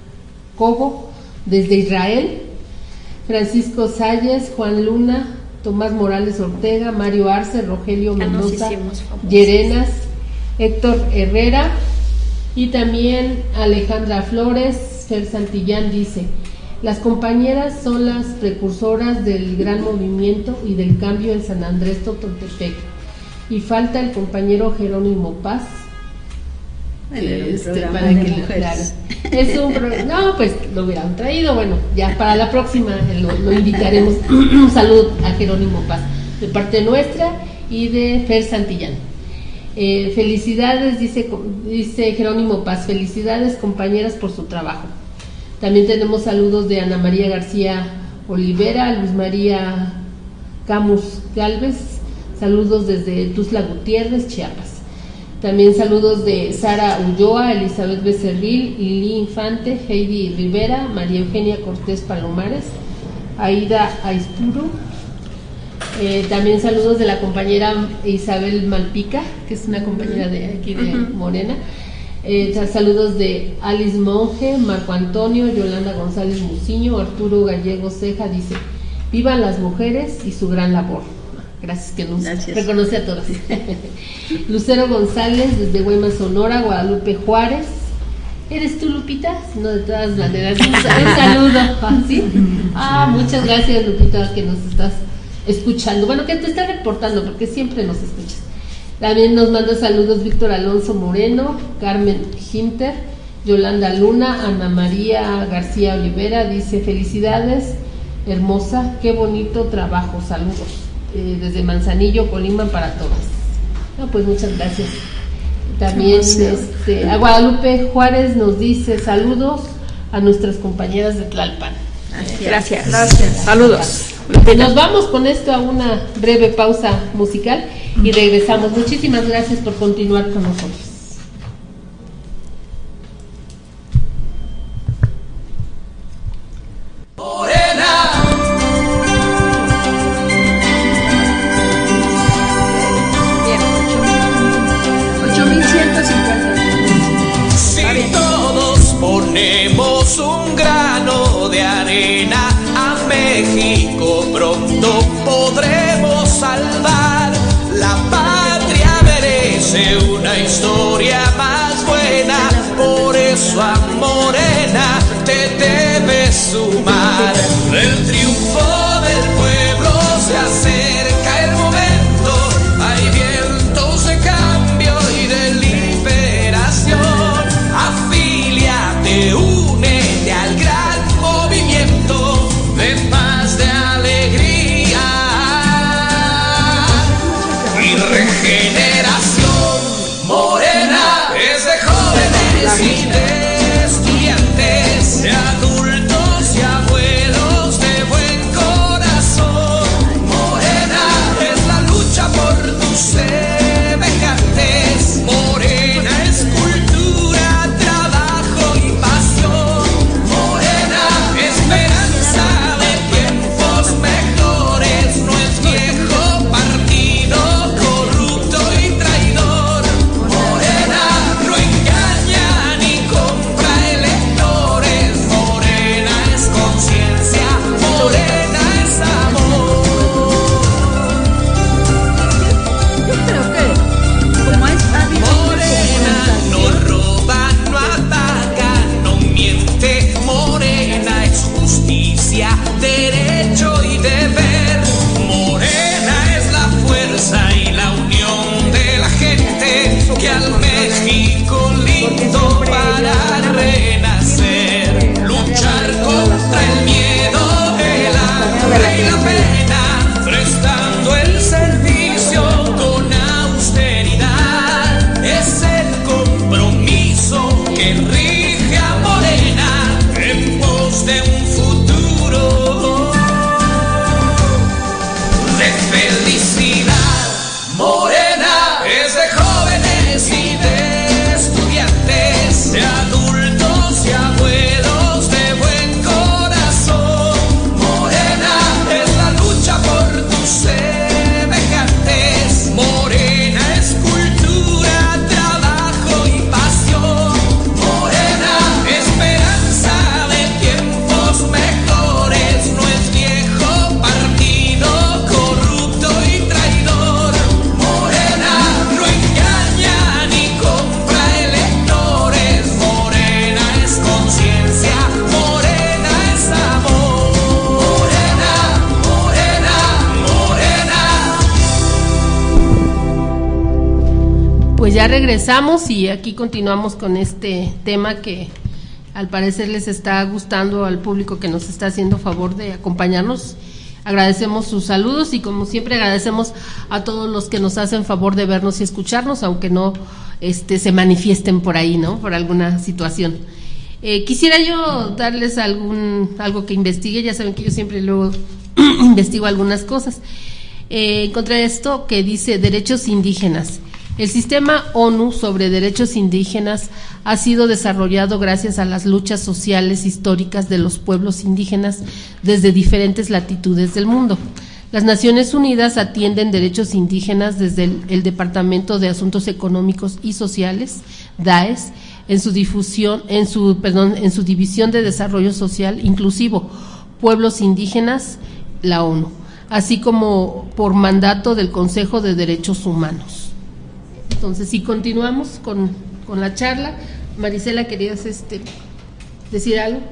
S5: Cobo desde Israel, Francisco Salles, Juan Luna, Tomás Morales Ortega, Mario Arce, Rogelio Mendoza, Llerenas, Héctor Herrera y también Alejandra Flores. Fer Santillán dice: las compañeras son las precursoras del gran movimiento y del cambio en San Andrés Totoltepec, y falta el compañero Jerónimo Paz para que mujeres. Es un no, pues lo hubieran traído, bueno, ya para la próxima lo invitaremos. Un saludo a Jerónimo Paz de parte nuestra y de Fer Santillán. Felicidades, dice Jerónimo Paz, felicidades compañeras por su trabajo. También tenemos saludos de Ana María García Olivera, Luz María Camus Galvez, saludos desde Tuxtla Gutiérrez, Chiapas. También saludos de Sara Ulloa, Elizabeth Becerril, Lili Infante, Heidi Rivera, María Eugenia Cortés Palomares, Aida Aispuro. También saludos de la compañera Isabel Malpica, que es una compañera de aquí de Morena. Saludos de Alice Monge, Marco Antonio, Yolanda González Muciño, Arturo Gallego Ceja, dice: vivan las mujeres y su gran labor. Gracias, que nos reconoce a todas. Lucero González desde Guaymas, Sonora. Guadalupe Juárez, ¿eres tú, Lupita? No, de todas maneras, un saludo. ¿Sí? Muchas gracias, Lupita, que nos estás escuchando, bueno, que te está reportando, porque siempre nos escuchas. También nos manda saludos Víctor Alonso Moreno, Carmen Hinter, Yolanda Luna, Ana María García Olivera, dice: felicidades, hermosa, qué bonito trabajo, saludos. Desde Manzanillo, Colima, para todas. Pues muchas gracias. También a Guadalupe Juárez nos dice: saludos a nuestras compañeras de Tlalpan.
S9: Gracias.
S5: Saludos. Nos vamos con esto a una breve pausa musical y regresamos. Muchísimas gracias por continuar con nosotros.
S10: Ponemos un grano de arena a México, pronto podremos salvar. La patria merece una historia.
S5: Pues ya regresamos y aquí continuamos con este tema que al parecer les está gustando al público que nos está haciendo favor de acompañarnos. Agradecemos sus saludos y como siempre agradecemos a todos los que nos hacen favor de vernos y escucharnos, aunque no se manifiesten por ahí, ¿no? Por alguna situación. Quisiera yo darles algo que investigue. Ya saben que yo siempre luego investigo algunas cosas. Encontré esto que dice derechos indígenas. El sistema ONU sobre derechos indígenas ha sido desarrollado gracias a las luchas sociales históricas de los pueblos indígenas desde diferentes latitudes del mundo. Las Naciones Unidas atienden derechos indígenas desde el Departamento de Asuntos Económicos y Sociales, DAES, en su división de Desarrollo Social Inclusivo, Pueblos Indígenas, la ONU, así como por mandato del Consejo de Derechos Humanos. Entonces, si continuamos con la charla, Marisela, ¿querías decir algo?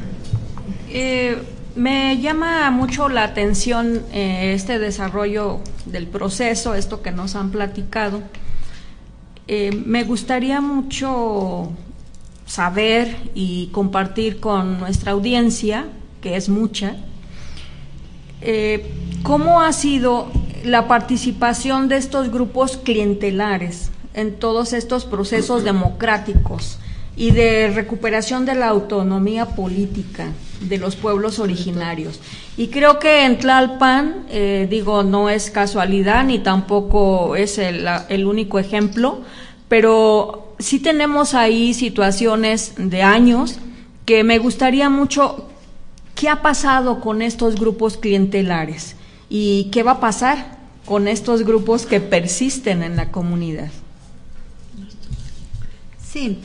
S9: Me llama mucho la atención este desarrollo del proceso, esto que nos han platicado. Me gustaría mucho saber y compartir con nuestra audiencia, que es mucha, cómo ha sido la participación de estos grupos clientelares en todos estos procesos democráticos y de recuperación de la autonomía política de los pueblos originarios. Y creo que en Tlalpan, no es casualidad ni tampoco es el único ejemplo, pero sí tenemos ahí situaciones de años que me gustaría mucho. ¿Qué ha pasado con estos grupos clientelares? ¿Y qué va a pasar con estos grupos que persisten en la comunidad?
S6: Sí,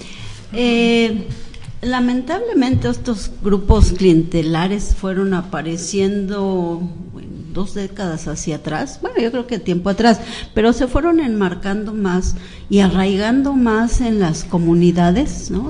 S6: lamentablemente estos grupos clientelares fueron apareciendo 2 décadas hacia atrás, bueno, yo creo que tiempo atrás, pero se fueron enmarcando más y arraigando más en las comunidades, ¿no?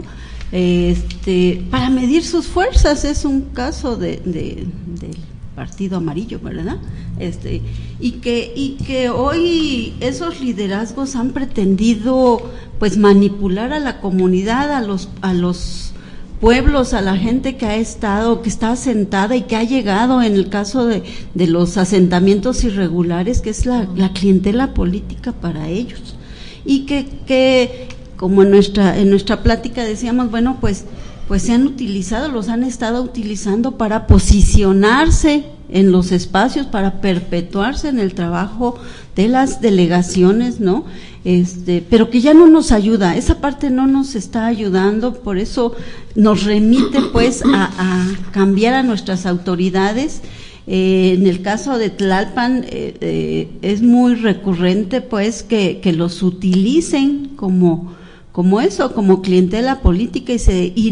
S6: Para medir sus fuerzas. Es un caso del Partido Amarillo, ¿verdad? Y que hoy esos liderazgos han pretendido pues manipular a la comunidad, a los pueblos, a la gente que ha estado, que está asentada y que ha llegado en el caso de los asentamientos irregulares, que es la clientela política para ellos. Y que como en nuestra plática decíamos, bueno, pues se han utilizado, los han estado utilizando para posicionarse en los espacios, para perpetuarse en el trabajo de las delegaciones, ¿no? Pero que ya no nos ayuda, esa parte no nos está ayudando, por eso nos remite pues a cambiar a nuestras autoridades. En el caso de Tlalpan es muy recurrente pues que los utilicen como clientela política y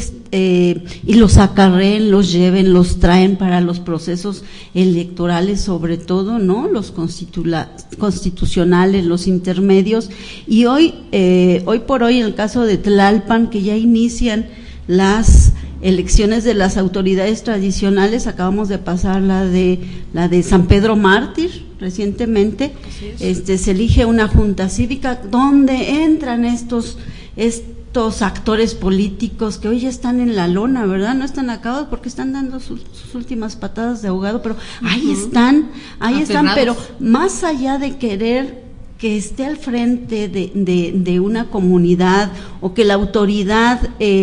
S6: los acarreen, los lleven, los traen para los procesos electorales, sobre todo, ¿no? Los constitucionales, los intermedios. Y hoy por hoy, en el caso de Tlalpan, que ya inician las elecciones de las autoridades tradicionales, acabamos de pasar la de San Pedro Mártir recientemente. Se elige una junta cívica donde entran estos actores políticos que hoy ya están en la lona, ¿verdad? No están acabados porque están dando sus últimas patadas de ahogado, pero ahí están, pero más allá de querer que esté al frente de una comunidad o que la autoridad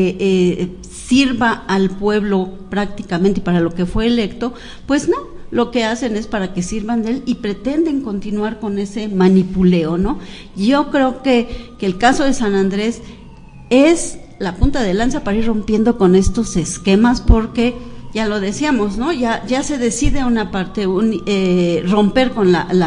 S6: sirva al pueblo prácticamente para lo que fue electo, pues no, lo que hacen es para que sirvan de él y pretenden continuar con ese manipuleo, ¿no? Yo creo que el caso de San Andrés es la punta de lanza para ir rompiendo con estos esquemas, porque ya lo decíamos, ¿no? Ya se decide una parte, romper con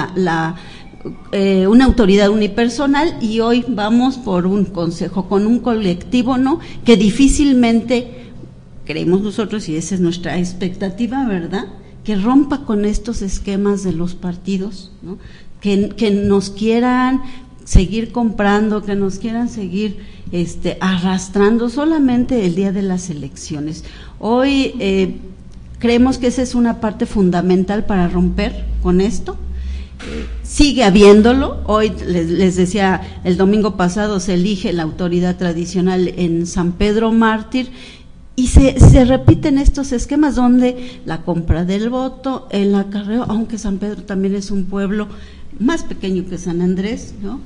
S6: una autoridad unipersonal, y hoy vamos por un consejo, con un colectivo, ¿no? Que difícilmente, creemos nosotros, y esa es nuestra expectativa, ¿verdad?, que rompa con estos esquemas de los partidos, ¿no? Que nos quieran seguir comprando, que nos quieran seguir arrastrando solamente el día de las elecciones. Hoy creemos que esa es una parte fundamental para romper con esto. sigue habiéndolo. Hoy les decía, el domingo pasado se elige la autoridad tradicional en San Pedro Mártir, y se repiten estos esquemas donde la compra del voto, el acarreo, aunque San Pedro también es un pueblo más pequeño que San Andrés, ¿no?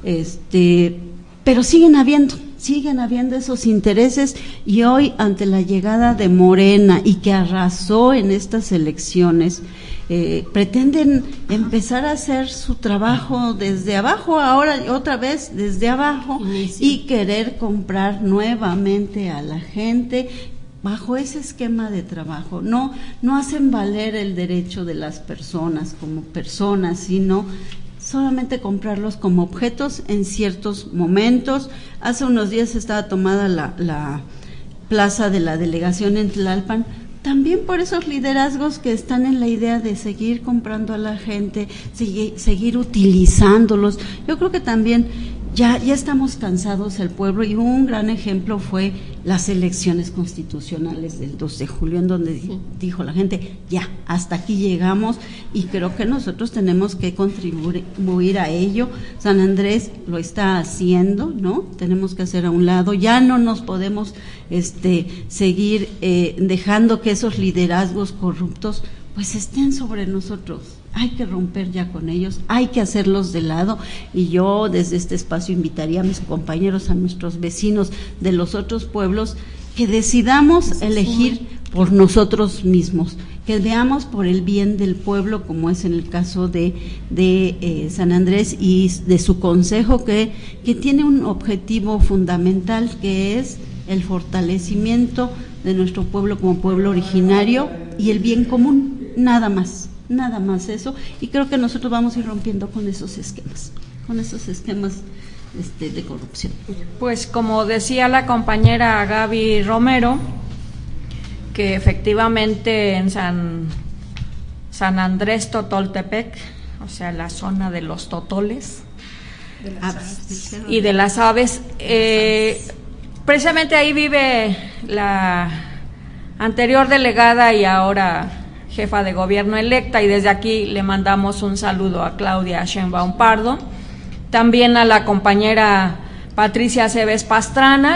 S6: Pero siguen habiendo esos intereses, y hoy, ante la llegada de Morena y que arrasó en estas elecciones, pretenden empezar a hacer su trabajo desde abajo, ahora otra vez desde abajo, y querer comprar nuevamente a la gente bajo ese esquema de trabajo. No hacen valer el derecho de las personas como personas, sino solamente comprarlos como objetos en ciertos momentos. Hace unos días estaba tomada la plaza de la delegación en Tlalpan, también por esos liderazgos que están en la idea de seguir comprando a la gente, seguir utilizándolos. Yo creo que también ya estamos cansados el pueblo, y un gran ejemplo fue las elecciones constitucionales del 2 de julio, en donde dijo la gente, ya, hasta aquí llegamos, y creo que nosotros tenemos que contribuir a ello. San Andrés lo está haciendo, ¿no? Tenemos que hacer a un lado, ya no nos podemos seguir dejando que esos liderazgos corruptos pues estén sobre nosotros. Hay que romper ya con ellos, hay que hacerlos de lado, y yo desde este espacio invitaría a mis compañeros, a nuestros vecinos de los otros pueblos, que decidamos elegir por nosotros mismos, que veamos por el bien del pueblo, como es en el caso de San Andrés y de su consejo, que tiene un objetivo fundamental, que es el fortalecimiento de nuestro pueblo como pueblo originario y el bien común, nada más eso, y creo que nosotros vamos a ir rompiendo con esos esquemas de corrupción.
S9: Pues como decía la compañera Gaby Romero, que efectivamente en San Andrés Totoltepec, o sea, la zona de los totoles y de las aves, precisamente ahí vive la anterior delegada y ahora jefa de gobierno electa, y desde aquí le mandamos un saludo a Claudia Sheinbaum Pardo, también a la compañera Patricia Cebes Pastrana,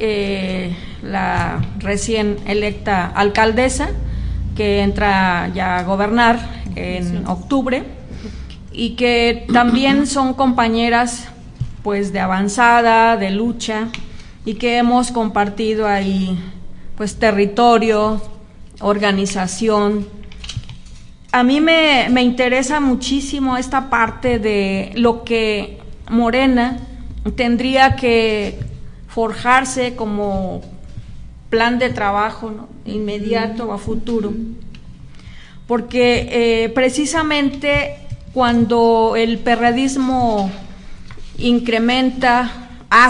S9: la recién electa alcaldesa, que entra ya a gobernar en octubre, y que también son compañeras pues de avanzada, de lucha, y que hemos compartido ahí pues territorio, organización. A mí me interesa muchísimo esta parte de lo que Morena tendría que forjarse como plan de trabajo, ¿no?, inmediato a futuro, porque precisamente cuando el perredismo incrementa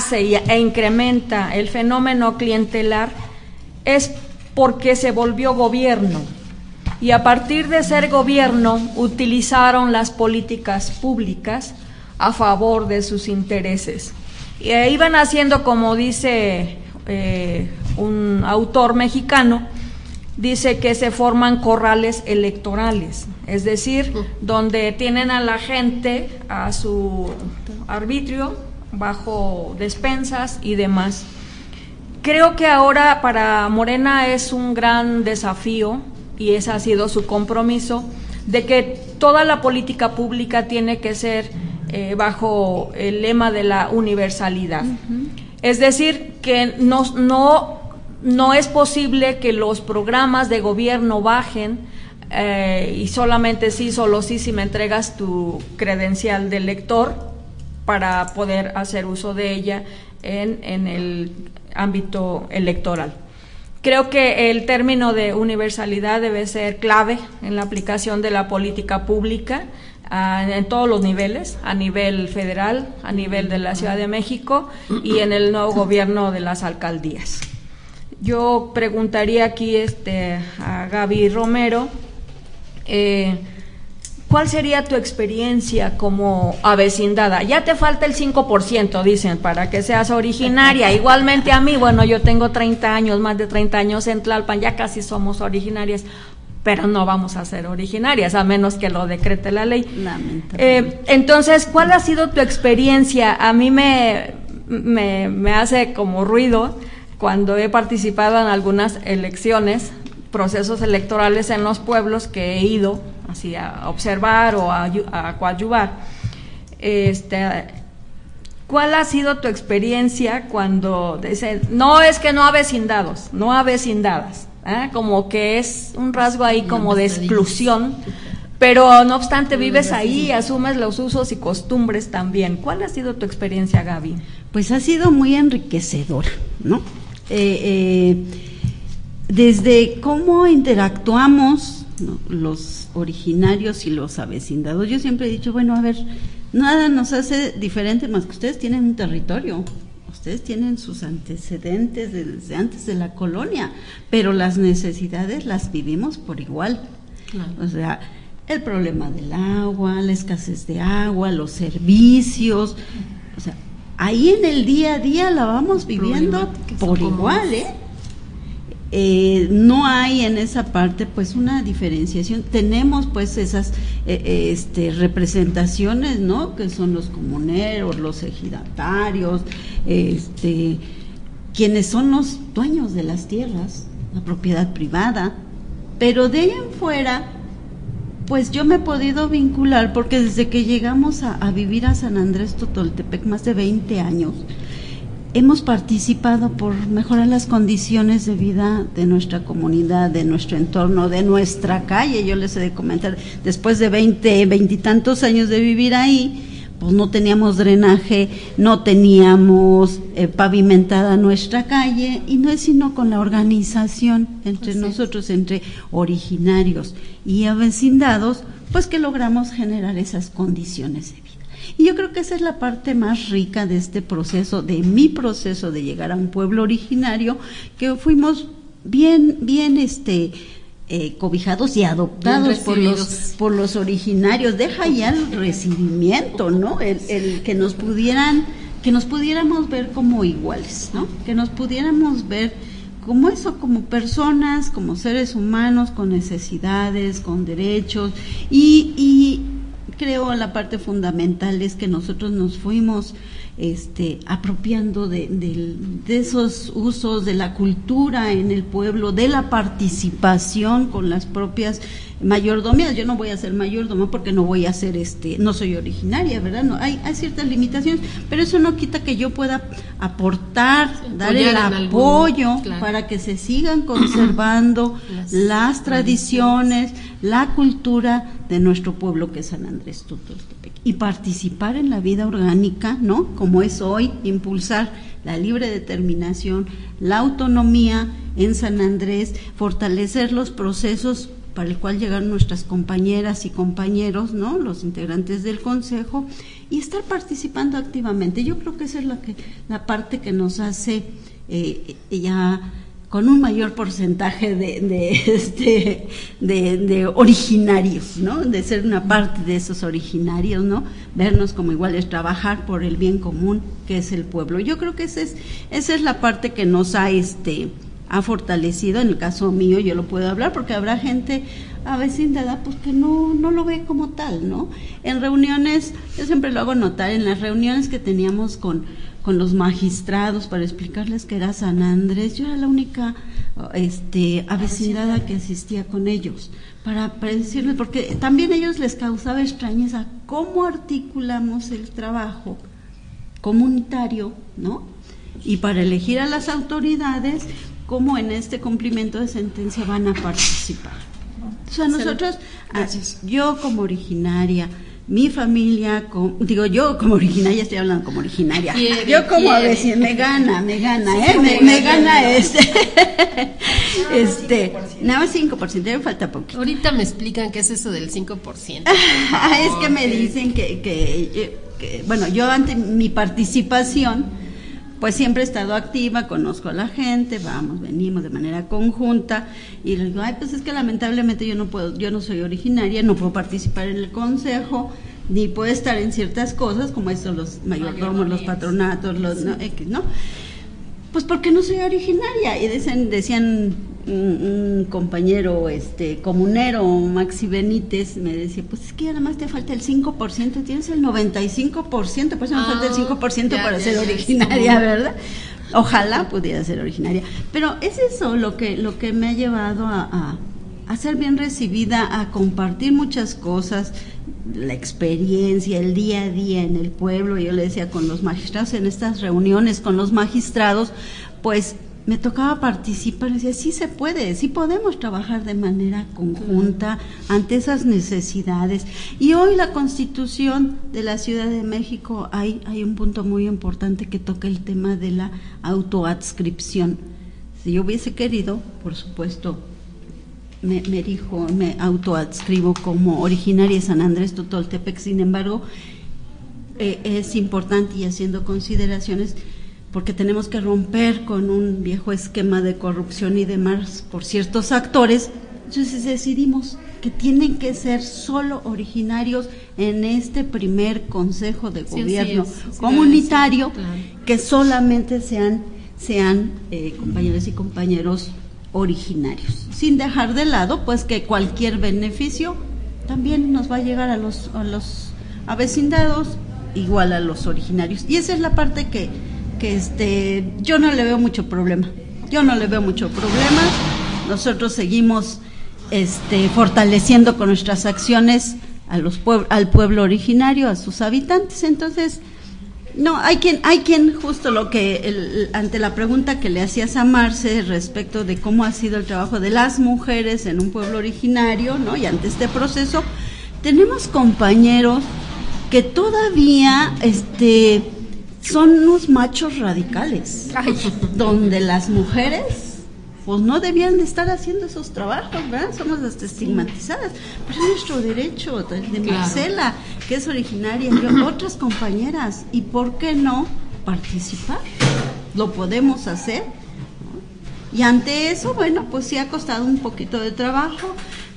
S9: el fenómeno clientelar, es porque se volvió gobierno, y a partir de ser gobierno utilizaron las políticas públicas a favor de sus intereses. Y iban haciendo, como dice un autor mexicano, dice que se forman corrales electorales, es decir, donde tienen a la gente a su arbitrio, bajo despensas y demás. Creo que ahora para Morena es un gran desafío, y ese ha sido su compromiso, de que toda la política pública tiene que ser bajo el lema de la universalidad. Es decir, que no es posible que los programas de gobierno bajen y solamente solo si me entregas tu credencial de elector para poder hacer uso de ella en el ámbito electoral. Creo que el término de universalidad debe ser clave en la aplicación de la política pública en todos los niveles, a nivel federal, a nivel de la Ciudad de México y en el nuevo gobierno de las alcaldías. Yo preguntaría aquí a Gaby Romero, ¿cuál sería tu experiencia como avecindada? Ya te falta el 5%, dicen, para que seas originaria. Igualmente a mí, bueno, yo tengo 30 años, más de 30 años en Tlalpan, ya casi somos originarias. pero no vamos a ser originarias, a menos que lo decrete la ley.
S6: Lamentablemente.
S9: Entonces, ¿cuál ha sido tu experiencia? A mí me hace como ruido cuando he participado en algunas elecciones, procesos electorales en los pueblos que he ido así a observar o a coadyuvar. ¿Cuál ha sido tu experiencia cuando dicen, no, es que no a vecindados, no a vecindadas? Como que es un rasgo ahí como de exclusión, pero no obstante vives ahí, asumes los usos y costumbres también. ¿Cuál ha sido tu experiencia, Gaby?
S6: Pues ha sido muy enriquecedora, ¿no? Desde cómo interactuamos, ¿no?, los originarios y los avecindados. Yo siempre he dicho, bueno, a ver, nada nos hace diferente más que ustedes tienen un territorio. Ustedes tienen sus antecedentes desde antes de la colonia, pero las necesidades las vivimos por igual. Claro. O sea, el problema del agua, la escasez de agua, los servicios, o sea, ahí en el día a día la vamos viviendo por igual, no hay en esa parte pues una diferenciación. Tenemos pues esas representaciones, ¿no?, que son los comuneros, los ejidatarios, quienes son los dueños de las tierras, la propiedad privada, pero de ahí en fuera pues yo me he podido vincular porque desde que llegamos a vivir a San Andrés Totoltepec, más de 20 años, hemos participado por mejorar las condiciones de vida de nuestra comunidad, de nuestro entorno, de nuestra calle. Yo les he de comentar, después de 20 y tantos años de vivir ahí, pues no teníamos drenaje, no teníamos pavimentada nuestra calle, y no es sino con la organización entre nosotros, entre originarios y avecindados, pues que logramos generar esas condiciones de vida. Y yo creo que esa es la parte más rica de este proceso, de mi proceso de llegar a un pueblo originario, que fuimos bien cobijados y adoptados por los originarios. Deja ya el recibimiento, ¿no? El que nos pudiéramos ver como iguales, ¿no? Que nos pudiéramos ver como eso, como personas, como seres humanos con necesidades, con derechos, y creo la parte fundamental es que nosotros nos fuimos apropiando de esos usos, de la cultura en el pueblo, de la participación con las propias mayordomías. Yo no voy a ser mayordoma porque no voy a ser no soy originaria, ¿verdad? No, hay ciertas limitaciones, pero eso no quita que yo pueda aportar, dar el apoyo para que se sigan conservando las tradiciones, la cultura de nuestro pueblo, que es San Andrés Totoltepec, y participar en la vida orgánica, ¿no?, como es hoy, impulsar la libre determinación, la autonomía en San Andrés, fortalecer los procesos para el cual llegaron nuestras compañeras y compañeros, ¿no?, los integrantes del consejo, y estar participando activamente. Yo creo que esa es la parte que nos hace ya con un mayor porcentaje de originarios, ¿no?, de ser una parte de esos originarios, ¿no?, vernos como iguales, trabajar por el bien común que es el pueblo. Yo creo que esa es la parte que nos ha fortalecido. En el caso mío yo lo puedo hablar porque habrá gente avecindada pues que no lo ve como tal, ¿no? En reuniones, yo siempre lo hago notar, en las reuniones que teníamos con los magistrados para explicarles que era San Andrés, yo era la única avecindada que asistía con ellos para decirles, porque también a ellos les causaba extrañeza cómo articulamos el trabajo comunitario, ¿no?, y para elegir a las autoridades, cómo en este cumplimiento de sentencia van a participar. O sea, nosotros, yo como originaria, mi familia, yo como originaria, estoy hablando como originaria, yo como vecina, me gana, me gana nada más 5%, me falta poquito.
S5: Ahorita me explican qué es eso del 5%.
S6: Es que me dicen que bueno, yo ante mi participación pues siempre he estado activa, conozco a la gente, venimos de manera conjunta, y les digo, pues es que lamentablemente yo no soy originaria, no puedo participar en el consejo, ni puedo estar en ciertas cosas, como esto, los mayordomos, los patronatos, ¿no? Pues porque no soy originaria. Y decían un compañero comunero, Maxi Benítez, me decía, pues es que ya nada más te falta el 5%, tienes el 95%, por eso me falta el 5% para ser originaria, ¿verdad? Ojalá pudiera ser originaria. Pero es eso lo que me ha llevado a ser bien recibida, a compartir muchas cosas, la experiencia, el día a día en el pueblo. Yo le decía con los magistrados en estas reuniones, con los magistrados, pues me tocaba participar y decía, sí se puede, sí podemos trabajar de manera conjunta ante esas necesidades. Y hoy la Constitución de la Ciudad de México, hay un punto muy importante que toca el tema de la autoadscripción. Si yo hubiese querido, por supuesto, me autoadscribo como originaria de San Andrés Totoltepec. Sin embargo, es importante, y haciendo consideraciones, porque tenemos que romper con un viejo esquema de corrupción y demás por ciertos actores, entonces decidimos que tienen que ser solo originarios en este primer Consejo de Gobierno comunitario, que solamente sean compañeros y compañeros originarios, sin dejar de lado pues que cualquier beneficio también nos va a llegar a los avecindados, igual a los originarios. Y esa es la parte que yo no le veo mucho problema. Nosotros seguimos fortaleciendo con nuestras acciones al pueblo originario, a sus habitantes. Entonces, no, hay quien justo ante la pregunta que le hacías a Marce respecto de cómo ha sido el trabajo de las mujeres en un pueblo originario, ¿no? Y ante este proceso, tenemos compañeros que todavía son unos machos radicales, donde las mujeres pues no debían de estar haciendo esos trabajos, ¿verdad? Somos las estigmatizadas, pero es nuestro derecho, de Marcela, que es originaria, y otras compañeras, y ¿por qué no participar? Lo podemos hacer, ¿no? Y ante eso, bueno, pues sí ha costado un poquito de trabajo.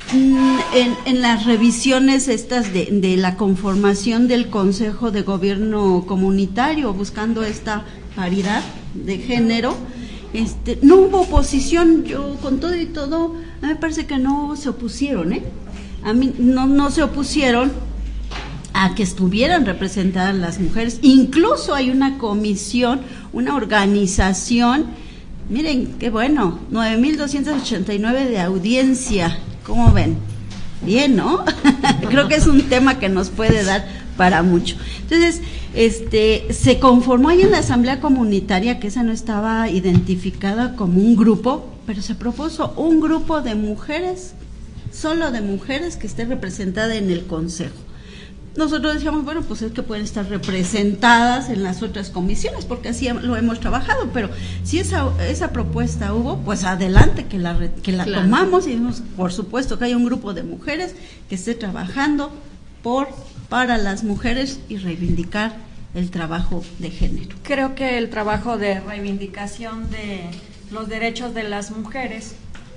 S6: En las revisiones estas de la conformación del Consejo de Gobierno Comunitario, buscando esta paridad de género, no hubo oposición. Yo con todo y todo, a mí me parece que no se opusieron, a mí no se opusieron a que estuvieran representadas las mujeres. Incluso hay una comisión, una organización, miren qué bueno, 9,289 de audiencia. ¿Cómo ven? Bien, ¿no? Creo que es un tema que nos puede dar para mucho. Entonces, se conformó ahí en la Asamblea Comunitaria, que esa no estaba identificada como un grupo, pero se propuso un grupo de mujeres, solo de mujeres, que esté representada en el Consejo. Nosotros decíamos, bueno, pues es que pueden estar representadas en las otras comisiones, porque así lo hemos trabajado, pero si esa propuesta hubo, pues adelante, que la tomamos, y dijimos, por supuesto que hay un grupo de mujeres que esté trabajando para las mujeres y reivindicar el trabajo de género.
S9: Creo que el trabajo de reivindicación de los derechos de las mujeres,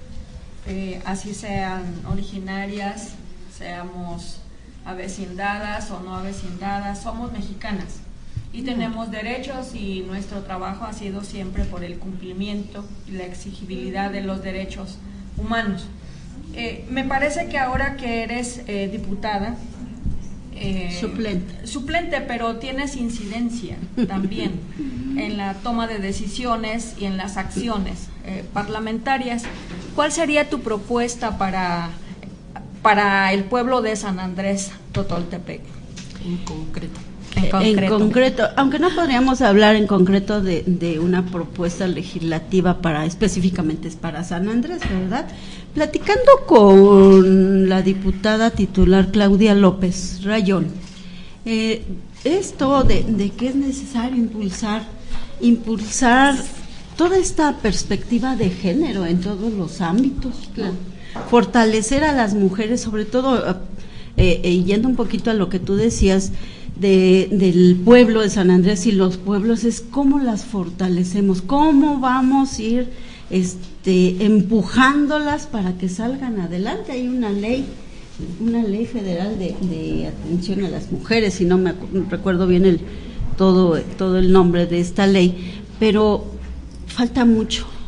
S9: así sean originarias, seamos avecindadas o no avecindadas, somos mexicanas y tenemos derechos, y nuestro trabajo ha sido siempre por el cumplimiento y la exigibilidad de los derechos humanos. Me parece que ahora que eres diputada, suplente, pero tienes incidencia también en la toma de decisiones y en las acciones parlamentarias. ¿Cuál sería tu propuesta para el pueblo de San Andrés Totoltepec?
S6: En concreto, aunque no podríamos hablar en concreto de una propuesta legislativa específicamente es para San Andrés, ¿verdad? Platicando con la diputada titular Claudia López Rayón, esto de que es necesario impulsar toda esta perspectiva de género en todos los ámbitos, ¿no? Fortalecer a las mujeres, sobre todo, yendo un poquito a lo que tú decías del pueblo de San Andrés y los pueblos, es cómo las fortalecemos, cómo vamos a ir empujándolas para que salgan adelante. Hay una ley federal de atención a las mujeres, si no me recuerdo bien todo el nombre de esta ley, pero falta mucho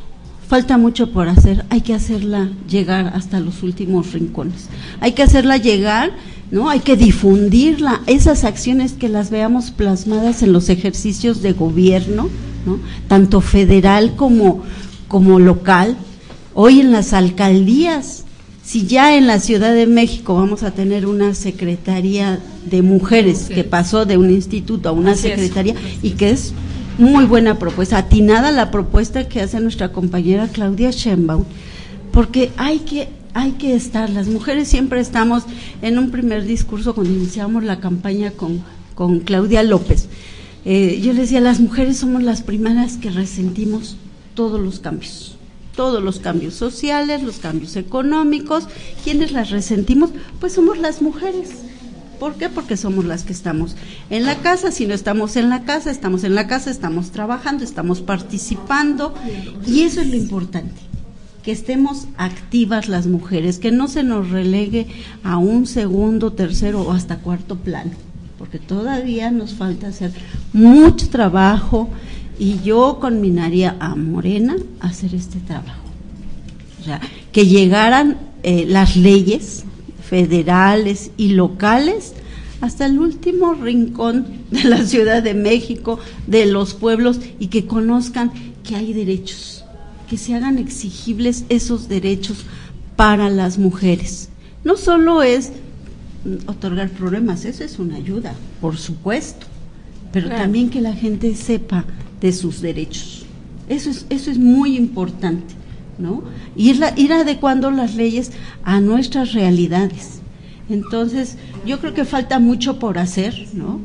S6: falta mucho por hacer, hay que hacerla llegar hasta los últimos rincones, hay que hacerla llegar, ¿no? Hay que difundirla, esas acciones que las veamos plasmadas en los ejercicios de gobierno, ¿no? Tanto federal como local, hoy en las alcaldías. Si ya en la Ciudad de México vamos a tener una secretaría de mujeres que pasó de un instituto a una secretaría y que es muy buena propuesta, atinada la propuesta que hace nuestra compañera Claudia Sheinbaum, porque hay que estar, las mujeres siempre estamos, en un primer discurso cuando iniciamos la campaña con Claudia López, yo le decía, las mujeres somos las primeras que resentimos todos los cambios sociales, los cambios económicos. ¿Quiénes las resentimos? Pues somos las mujeres. ¿Por qué? Porque somos las que estamos en la casa. Si no estamos en la casa, estamos trabajando, estamos participando, y eso es lo importante, que estemos activas las mujeres, que no se nos relegue a un segundo, tercero o hasta cuarto plano, porque todavía nos falta hacer mucho trabajo. Y yo conminaría a Morena a hacer este trabajo, o sea, que llegaran las leyes federales y locales hasta el último rincón de la Ciudad de México, de los pueblos, y que conozcan que hay derechos, que se hagan exigibles esos derechos para las mujeres. No solo es otorgar problemas, eso es una ayuda, por supuesto, pero también que la gente sepa de sus derechos. Eso es muy importante, ¿no? Ir adecuando las leyes a nuestras realidades. Entonces, yo creo que falta mucho por hacer, ¿no?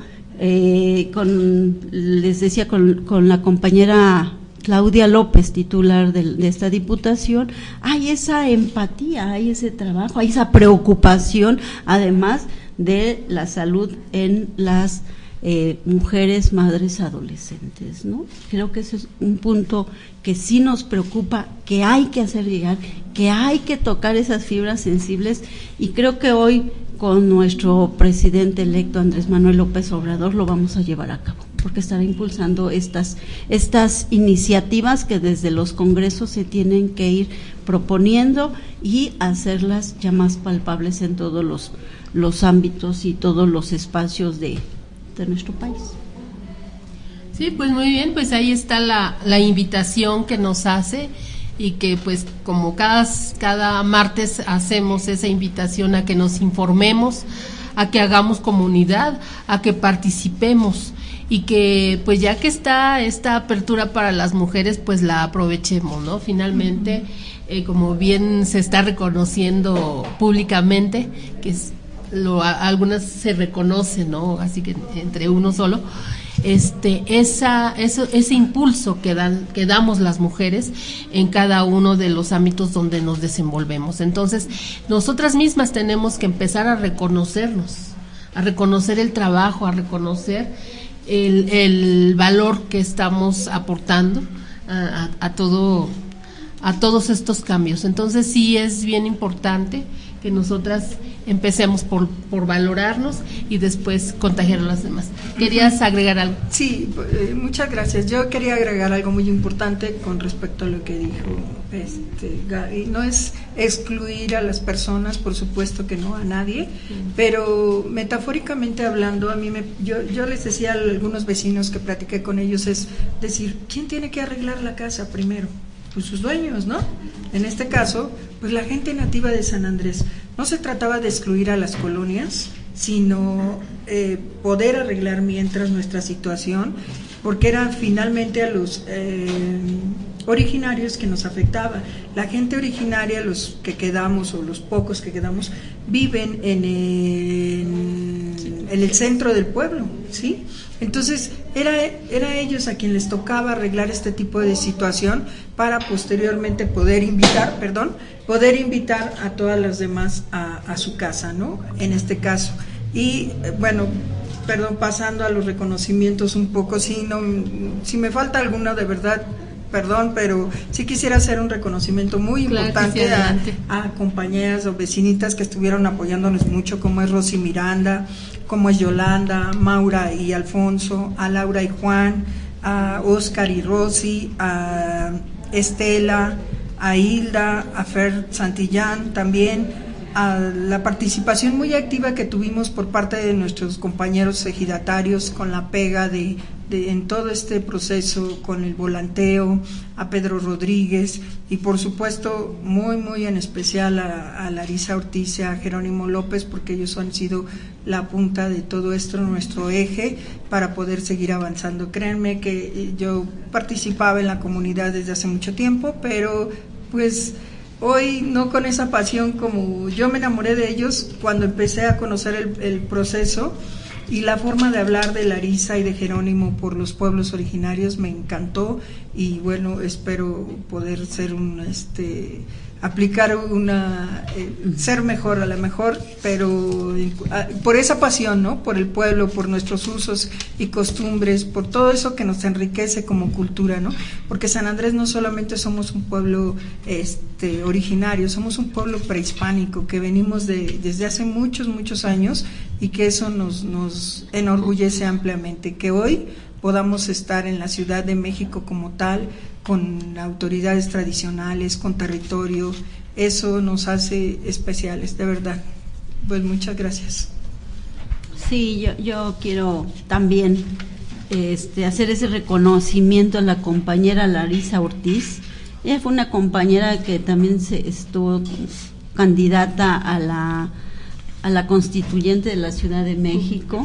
S6: Les decía, con la compañera Claudia López, titular de esta diputación, hay esa empatía, hay ese trabajo, hay esa preocupación, además de la salud en las mujeres, madres, adolescentes, ¿no? Creo que ese es un punto que sí nos preocupa, que hay que hacer llegar, que hay que tocar esas fibras sensibles, y creo que hoy con nuestro presidente electo Andrés Manuel López Obrador lo vamos a llevar a cabo, porque estará impulsando estas iniciativas que desde los congresos se tienen que ir proponiendo y hacerlas ya más palpables en todos los ámbitos y todos los espacios de nuestro país.
S5: Sí, pues muy bien, pues ahí está la invitación que nos hace, y que pues como cada martes hacemos esa invitación a que nos informemos, a que hagamos comunidad, a que participemos, y que pues ya que está esta apertura para las mujeres, pues la aprovechemos, ¿no? Finalmente, como bien se está reconociendo públicamente, que es algunas se reconocen, ¿no? Así que entre uno solo, ese impulso que damos las mujeres en cada uno de los ámbitos donde nos desenvolvemos. Entonces, nosotras mismas tenemos que empezar a reconocernos, a reconocer el trabajo, a reconocer el valor que estamos aportando a todos estos cambios. Entonces, sí es bien importante que nosotras empecemos por valorarnos y después contagiar a las demás. ¿Querías agregar algo?
S7: Sí, muchas gracias. Yo quería agregar algo muy importante con respecto a lo que dijo Gaby. No es excluir a las personas, por supuesto que no, a nadie, pero metafóricamente hablando, yo les decía a algunos vecinos que platiqué con ellos, es decir, ¿quién tiene que arreglar la casa primero? Pues sus dueños, ¿no? En este caso, pues la gente nativa de San Andrés. No se trataba de excluir a las colonias, sino poder arreglar mientras nuestra situación, porque eran finalmente a los originarios que nos afectaba. La gente originaria, los que quedamos o los pocos que quedamos, viven en el centro del pueblo, ¿sí? Entonces era ellos a quien les tocaba arreglar este tipo de situación para posteriormente poder invitar a todas las demás a su casa, ¿no? En este caso. Y bueno, pasando a los reconocimientos un poco, si me falta alguno, de verdad, perdón, pero sí quisiera hacer un reconocimiento muy importante a compañeras o vecinitas que estuvieron apoyándonos mucho, como es Rosy Miranda, como es Yolanda, Maura y Alfonso, a Laura y Juan, a Oscar y Rosy, a Estela, a Hilda, a Fer Santillán también, a la participación muy activa que tuvimos por parte de nuestros compañeros ejidatarios con la pega en todo este proceso, con el volanteo, a Pedro Rodríguez y por supuesto muy en especial a Larisa Ortiz y a Jerónimo López, porque ellos han sido la punta de todo esto, nuestro eje para poder seguir avanzando. Créanme que yo participaba en la comunidad desde hace mucho tiempo, pero pues hoy no con esa pasión como yo me enamoré de ellos cuando empecé a conocer el proceso y la forma de hablar de Larisa y de Jerónimo por los pueblos originarios me encantó y bueno, espero poder ser aplicar ser mejor a lo mejor, pero por esa pasión, ¿no? Por el pueblo, por nuestros usos y costumbres, por todo eso que nos enriquece como cultura, ¿no? Porque San Andrés no solamente somos un pueblo originario, somos un pueblo prehispánico que venimos desde hace muchos años y que eso nos enorgullece ampliamente, que hoy podamos estar en la Ciudad de México como tal, con autoridades tradicionales, con territorio, eso nos hace especiales, de verdad. Pues muchas gracias.
S6: Sí, yo quiero también hacer ese reconocimiento a la compañera Larisa Ortiz. Ella fue una compañera que también estuvo candidata a la constituyente de la Ciudad de México,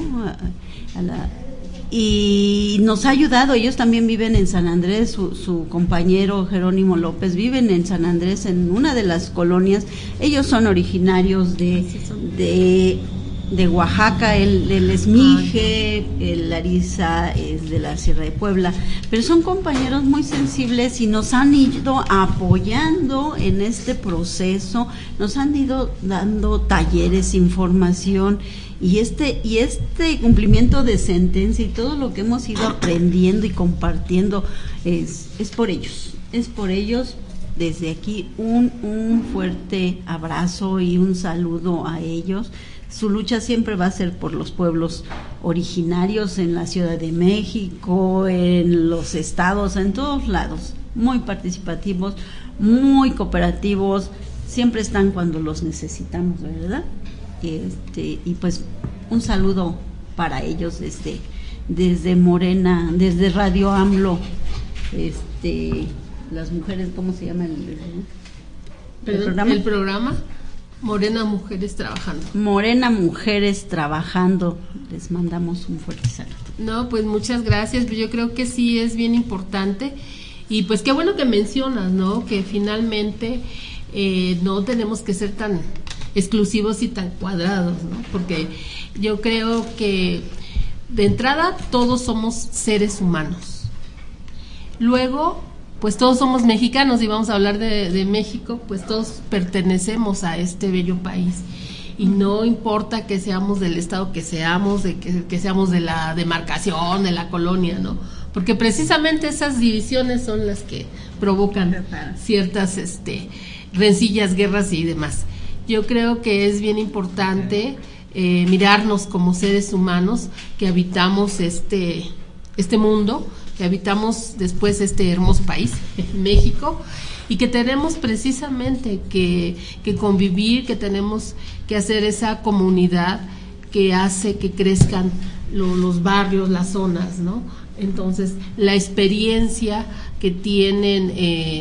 S6: y nos ha ayudado. Ellos también viven en San Andrés, su compañero Jerónimo López viven en San Andrés, en una de las colonias. Ellos son originarios de Oaxaca, el Esmije, el Larisa es de la Sierra de Puebla, pero son compañeros muy sensibles y nos han ido apoyando en este proceso, nos han ido dando talleres, información, y este cumplimiento de sentencia y todo lo que hemos ido aprendiendo y compartiendo es por ellos. Desde aquí un fuerte abrazo y un saludo a ellos. Su lucha siempre va a ser por los pueblos originarios en la Ciudad de México, en los estados, en todos lados, muy participativos, muy cooperativos, siempre están cuando los necesitamos, ¿verdad? Y pues un saludo para ellos desde Morena, desde Radio AMLO, las mujeres, ¿cómo se llama el programa?
S5: El programa Morena Mujeres Trabajando.
S6: Morena Mujeres Trabajando, les mandamos un fuerte saludo.
S5: No, pues muchas gracias, yo creo que sí es bien importante y pues qué bueno que mencionas, ¿no? Que finalmente no tenemos que ser tan exclusivos y tan cuadrados, ¿no? Porque yo creo que de entrada todos somos seres humanos. Luego, pues todos somos mexicanos y vamos a hablar de México, pues todos pertenecemos a este bello país. Y no importa que seamos del estado que seamos, que seamos de la demarcación, de la colonia, ¿no? Porque precisamente esas divisiones son las que provocan ciertas rencillas, guerras y demás. Yo creo que es bien importante mirarnos como seres humanos que habitamos este mundo, que habitamos después este hermoso país, México, y que tenemos precisamente que convivir, que tenemos que hacer esa comunidad que hace que crezcan los barrios, las zonas, ¿no? Entonces, la experiencia que tienen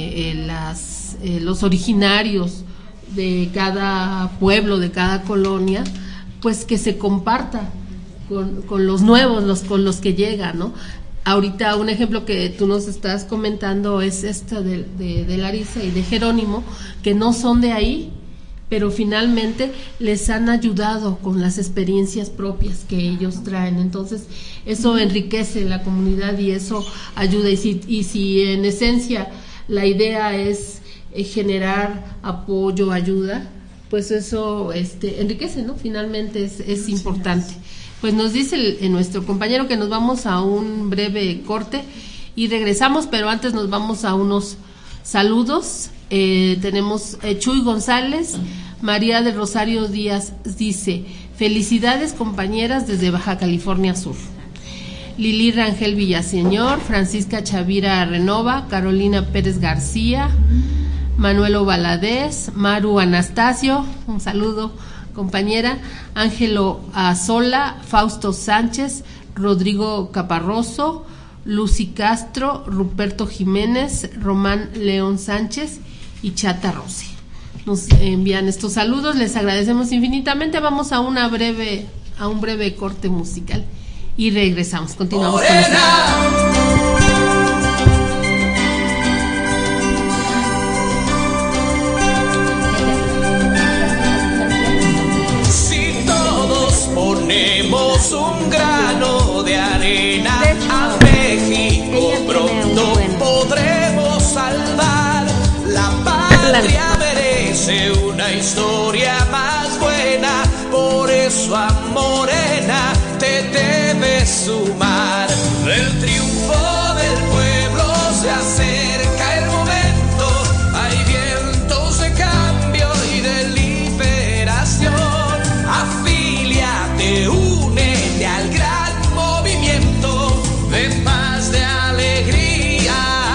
S5: los originarios de cada pueblo, de cada colonia, pues que se comparta con los nuevos, con los que llegan, ¿no? Ahorita un ejemplo que tú nos estás comentando es esta de Larisa y de Jerónimo, que no son de ahí, pero finalmente les han ayudado con las experiencias propias que ellos traen. Entonces eso enriquece la comunidad y eso ayuda. Y si en esencia la idea es generar apoyo, ayuda, pues eso enriquece, ¿no? Finalmente es importante. Pues nos dice nuestro compañero que nos vamos a un breve corte y regresamos, pero antes nos vamos a unos saludos. Tenemos Chuy González, María del Rosario Díaz dice: felicidades compañeras desde Baja California Sur. Lili Rangel Villaseñor, Francisca Chavira Renova, Carolina Pérez García, Manuelo Valadez, Maru Anastasio, un saludo compañera, Ángelo Azola, Fausto Sánchez, Rodrigo Caparroso, Lucy Castro, Ruperto Jiménez, Román León Sánchez y Chata Rossi. Nos envían estos saludos, les agradecemos infinitamente. Vamos a un breve corte musical y regresamos, continuamos con esto.
S10: Ponemos un grano de arena a México, pronto podremos salvar. La patria merece una historia más buena, por eso a Morena te debes sumar. El triunfo del pueblo se acerca el momento, hay vientos de cambio y de liberación. Únete al gran movimiento de paz, de alegría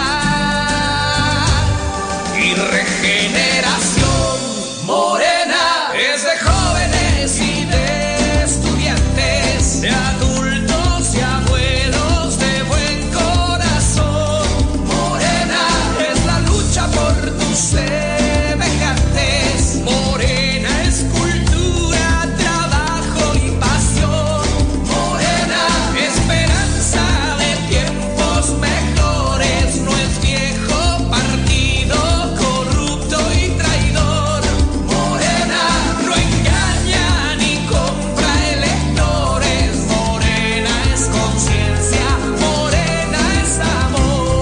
S10: y regeneración. Morena es de jóvenes y de estudiantes, de adultos y abuelos de buen corazón. Morena es la lucha por tus semejantes. Morena es cultura, trabajo y pasión. Morena, esperanza de tiempos mejores. No es viejo partido corrupto y traidor. Morena no engaña ni compra electores. Morena es conciencia, Morena es amor.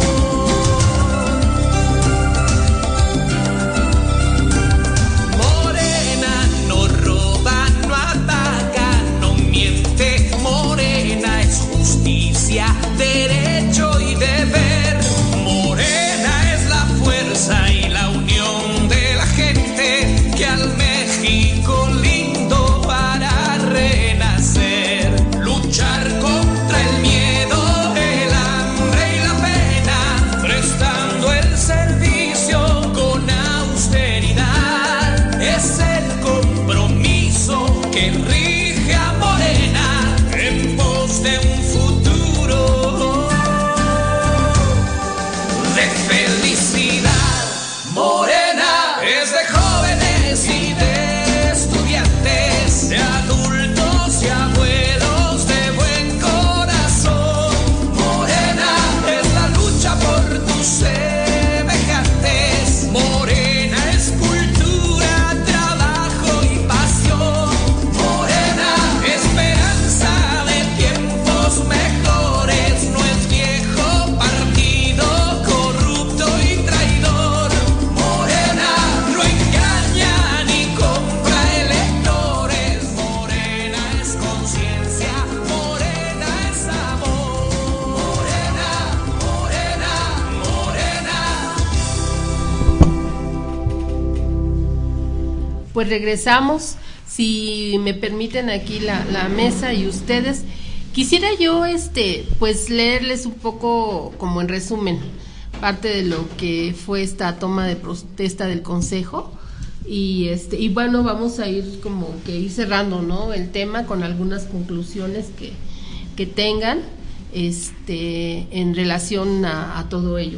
S10: Morena no roba, no ataca, no miente. Morena es justicia, derecho y deber. Morena es la fuerza y la unión de la gente que al México lindo hará renacer. Luchar contra el miedo, el hambre y la pena, prestando el servicio con austeridad. Es el compromiso que rige a Morena en pos de un futuro de felicidad. Morena es de jóvenes y de estudiantes, de adultos y abuelos de buen corazón. Morena es la lucha por tus semejantes. Morena es cultura, trabajo y pasión. Morena, esperanza de tiempos mejores. No es viejo partido corrupto y traidor. Morena no engaña ni compra electores. Morena es conciencia, Morena es amor. Morena, Morena, Morena.
S5: Pues regresamos, si me permiten aquí la mesa y ustedes, quisiera yo pues leerles un poco como en resumen parte de lo que fue esta toma de protesta del Consejo y bueno, vamos a ir como que ir cerrando, ¿no?, el tema con algunas conclusiones que tengan en relación a todo ello.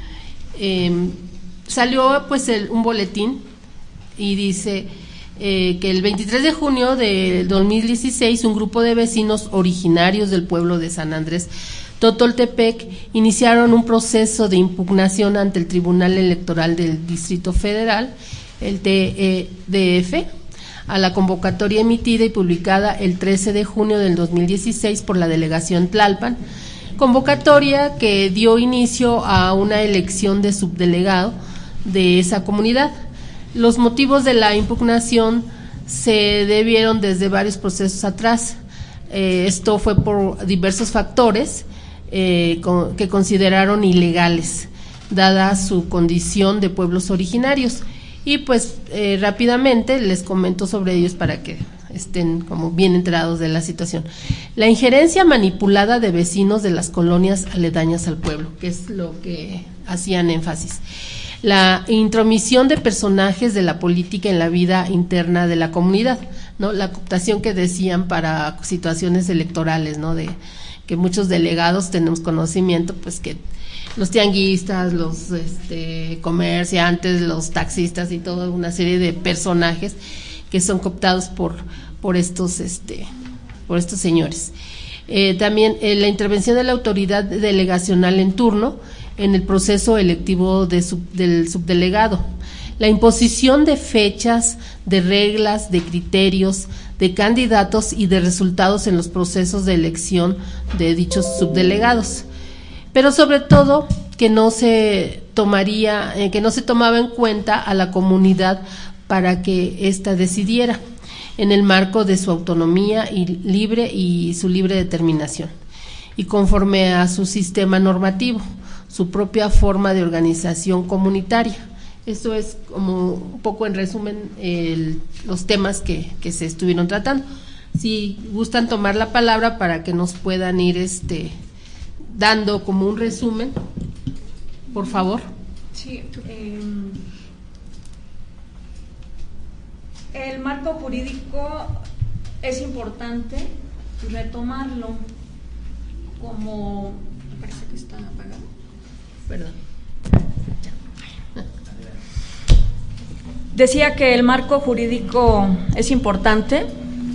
S5: Salió pues un boletín y dice que el 23 de junio de 2016 un grupo de vecinos originarios del pueblo de San Andrés Totoltepec iniciaron un proceso de impugnación ante el Tribunal Electoral del Distrito Federal, el TEDF, a la convocatoria emitida y publicada el 13 de junio del 2016 por la delegación Tlalpan, convocatoria que dio inicio a una elección de subdelegado de esa comunidad. Los motivos de la impugnación se debieron desde varios procesos atrás. Esto fue por diversos factores que consideraron ilegales, dada su condición de pueblos originarios. Y pues rápidamente les comento sobre ellos para que estén como bien enterados de la situación. La injerencia manipulada de vecinos de las colonias aledañas al pueblo, que es lo que hacían énfasis. la intromisión de personajes de la política en la vida interna de la comunidad, ¿no? La cooptación que decían para situaciones electorales, ¿no? De que muchos delegados tenemos conocimiento, pues que los tianguistas, los comerciantes, los taxistas y toda una serie de personajes que son cooptados por estos señores. También la intervención de la autoridad delegacional en turno en el proceso electivo del subdelegado, la imposición de fechas, de reglas, de criterios, de candidatos y de resultados en los procesos de elección de dichos subdelegados, pero sobre todo que no se tomaba en cuenta a la comunidad para que ésta decidiera en el marco de su autonomía y su libre determinación, y conforme a su sistema normativo, su propia forma de organización comunitaria. Esto es como un poco en resumen los temas que se estuvieron tratando. Si gustan tomar la palabra para que nos puedan ir dando como un resumen, por favor.
S9: Sí, el marco jurídico es importante retomarlo como... Me parece que está apagado.
S5: Perdón.
S9: Decía que el marco jurídico es importante.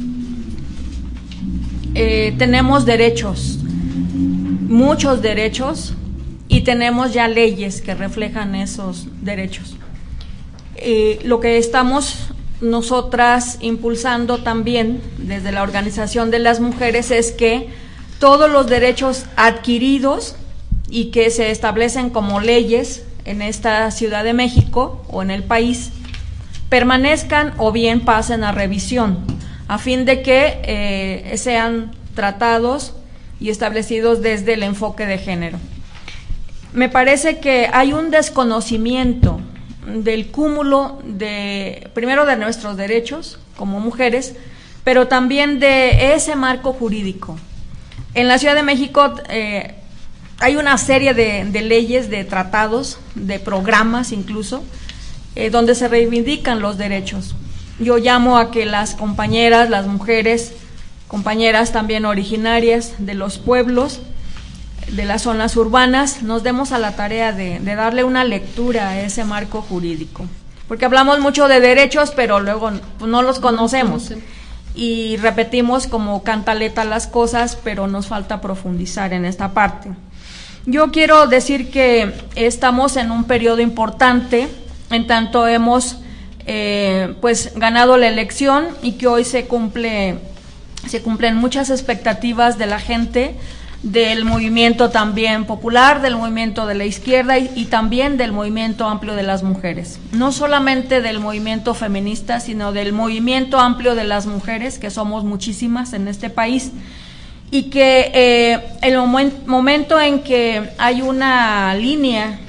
S9: Tenemos derechos, muchos derechos, y tenemos ya leyes que reflejan esos derechos. Lo que estamos nosotras impulsando también desde la Organización de las Mujeres es que todos los derechos adquiridos y que se establecen como leyes en esta Ciudad de México o en el país permanezcan o bien pasen a revisión, a fin de que sean tratados y establecidos desde el enfoque de género. Me parece que hay un desconocimiento del cúmulo primero de nuestros derechos como mujeres, pero también de ese marco jurídico. En la Ciudad de México hay una serie de leyes, de tratados, de programas incluso, donde se reivindican los derechos. Yo llamo a que las compañeras, las mujeres, compañeras también originarias de los pueblos, de las zonas urbanas, nos demos a la tarea de darle una lectura a ese marco jurídico, porque hablamos mucho de derechos, pero luego no los conocemos y repetimos como cantaleta las cosas, pero nos falta profundizar en esta parte. Yo quiero decir que estamos en un periodo importante, en tanto hemos pues ganado la elección y que hoy se cumplen muchas expectativas de la gente, del movimiento también popular, del movimiento de la izquierda y también del movimiento amplio de las mujeres. No solamente del movimiento feminista, sino del movimiento amplio de las mujeres, que somos muchísimas en este país, y que el momento en que hay una línea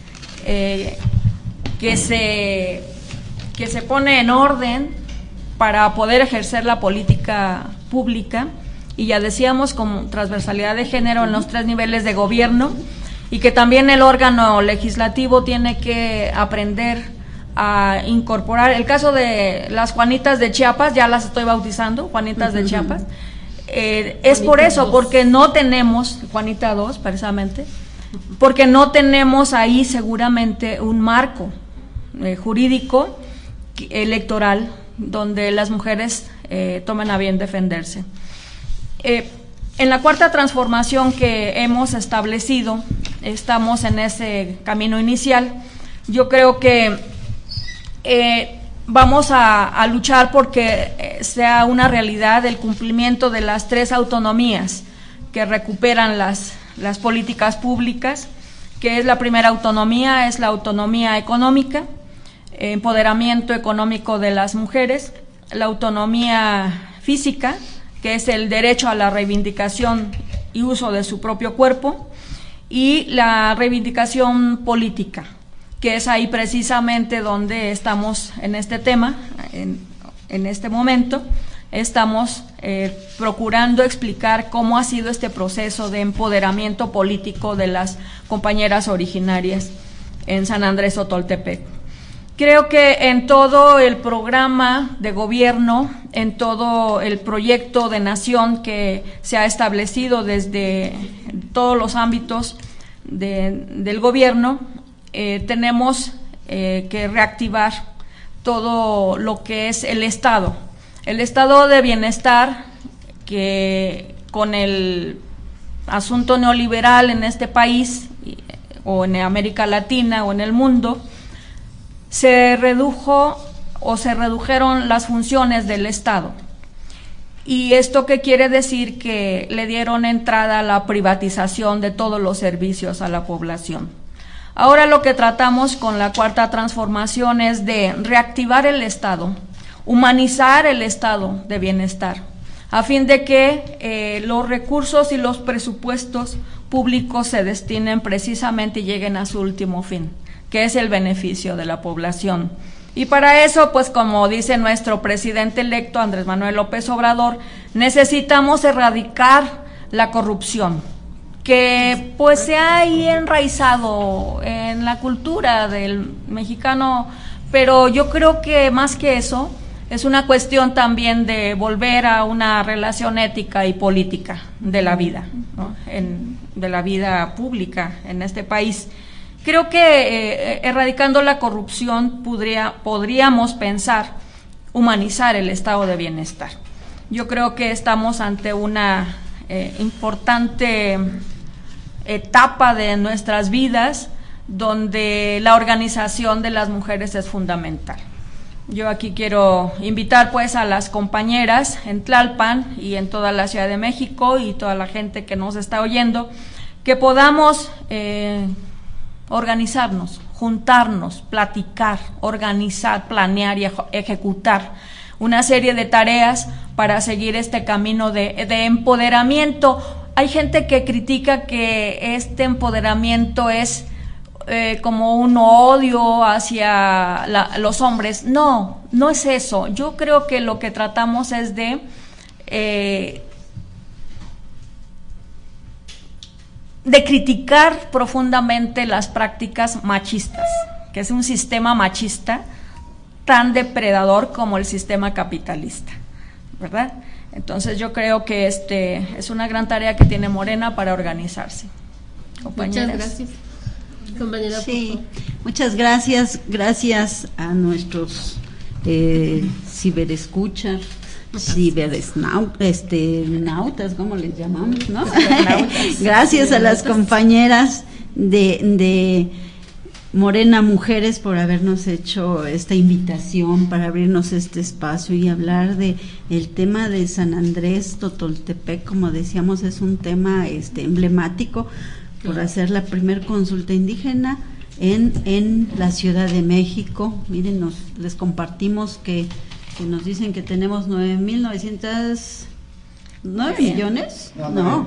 S9: que se pone en orden para poder ejercer la política pública, y ya decíamos con transversalidad de género en los 3 niveles de gobierno, y que también el órgano legislativo tiene que aprender a incorporar. El caso de las Juanitas de Chiapas, ya las estoy bautizando, Juanitas de Chiapas, es por eso, porque no tenemos, Juanita 2 precisamente, porque no tenemos ahí seguramente un marco jurídico electoral donde las mujeres tomen a bien defenderse. En la cuarta transformación que hemos establecido, estamos en ese camino inicial. Yo creo que vamos a luchar porque sea una realidad el cumplimiento de las 3 autonomías que recuperan las políticas públicas, que es la primera autonomía, es la autonomía económica, empoderamiento económico de las mujeres, la autonomía física, que es el derecho a la reivindicación y uso de su propio cuerpo, y la reivindicación política, que es ahí precisamente donde estamos en este tema, en este momento, estamos procurando explicar cómo ha sido este proceso de empoderamiento político de las compañeras originarias. en San Andrés Totoltepec. Creo que en todo el programa de gobierno, en todo el proyecto de nación que se ha establecido desde todos los ámbitos del gobierno, tenemos que reactivar todo lo que es el estado de bienestar, que con el asunto neoliberal en este país o en América Latina o en el mundo, se redujeron las funciones del Estado. ¿Y esto qué quiere decir? Que le dieron entrada a la privatización de todos los servicios a la población. Ahora lo que tratamos con la Cuarta Transformación es de reactivar el Estado, humanizar el estado de bienestar, a fin de que los recursos y los presupuestos públicos se destinen precisamente y lleguen a su último fin, que es el beneficio de la población. Y para eso, pues como dice nuestro presidente electo Andrés Manuel López Obrador, necesitamos erradicar la corrupción, que pues se ha ahí enraizado en la cultura del mexicano, pero yo creo que más que eso, es una cuestión también de volver a una relación ética y política de la vida, ¿no? De la vida pública en este país. Creo que erradicando la corrupción podríamos pensar humanizar el estado de bienestar. Yo creo que estamos ante una importante etapa de nuestras vidas donde la organización de las mujeres es fundamental. Yo aquí quiero invitar pues a las compañeras en Tlalpan y en toda la Ciudad de México y toda la gente que nos está oyendo, que podamos organizarnos, juntarnos, platicar, organizar, planear y ejecutar una serie de tareas para seguir este camino de empoderamiento. Hay gente que critica que este empoderamiento es como un odio hacia los hombres. No, no es eso. Yo creo que lo que tratamos es de criticar profundamente las prácticas machistas, que es un sistema machista tan depredador como el sistema capitalista, ¿verdad? Entonces yo creo que es una gran tarea que tiene Morena para organizarse. Compañeras.
S5: Muchas gracias. Compañera,
S6: sí, muchas gracias. Gracias a nuestros ciberescuchas, nautas, ¿cómo les llamamos, no? Gracias a las compañeras de Morena Mujeres por habernos hecho esta invitación para abrirnos este espacio y hablar de el tema de San Andrés Totoltepec. Como decíamos, es un tema emblemático por hacer la primer consulta indígena en la Ciudad de México. Miren, les compartimos que nos dicen que tenemos 9.900 ¿9 millones? No,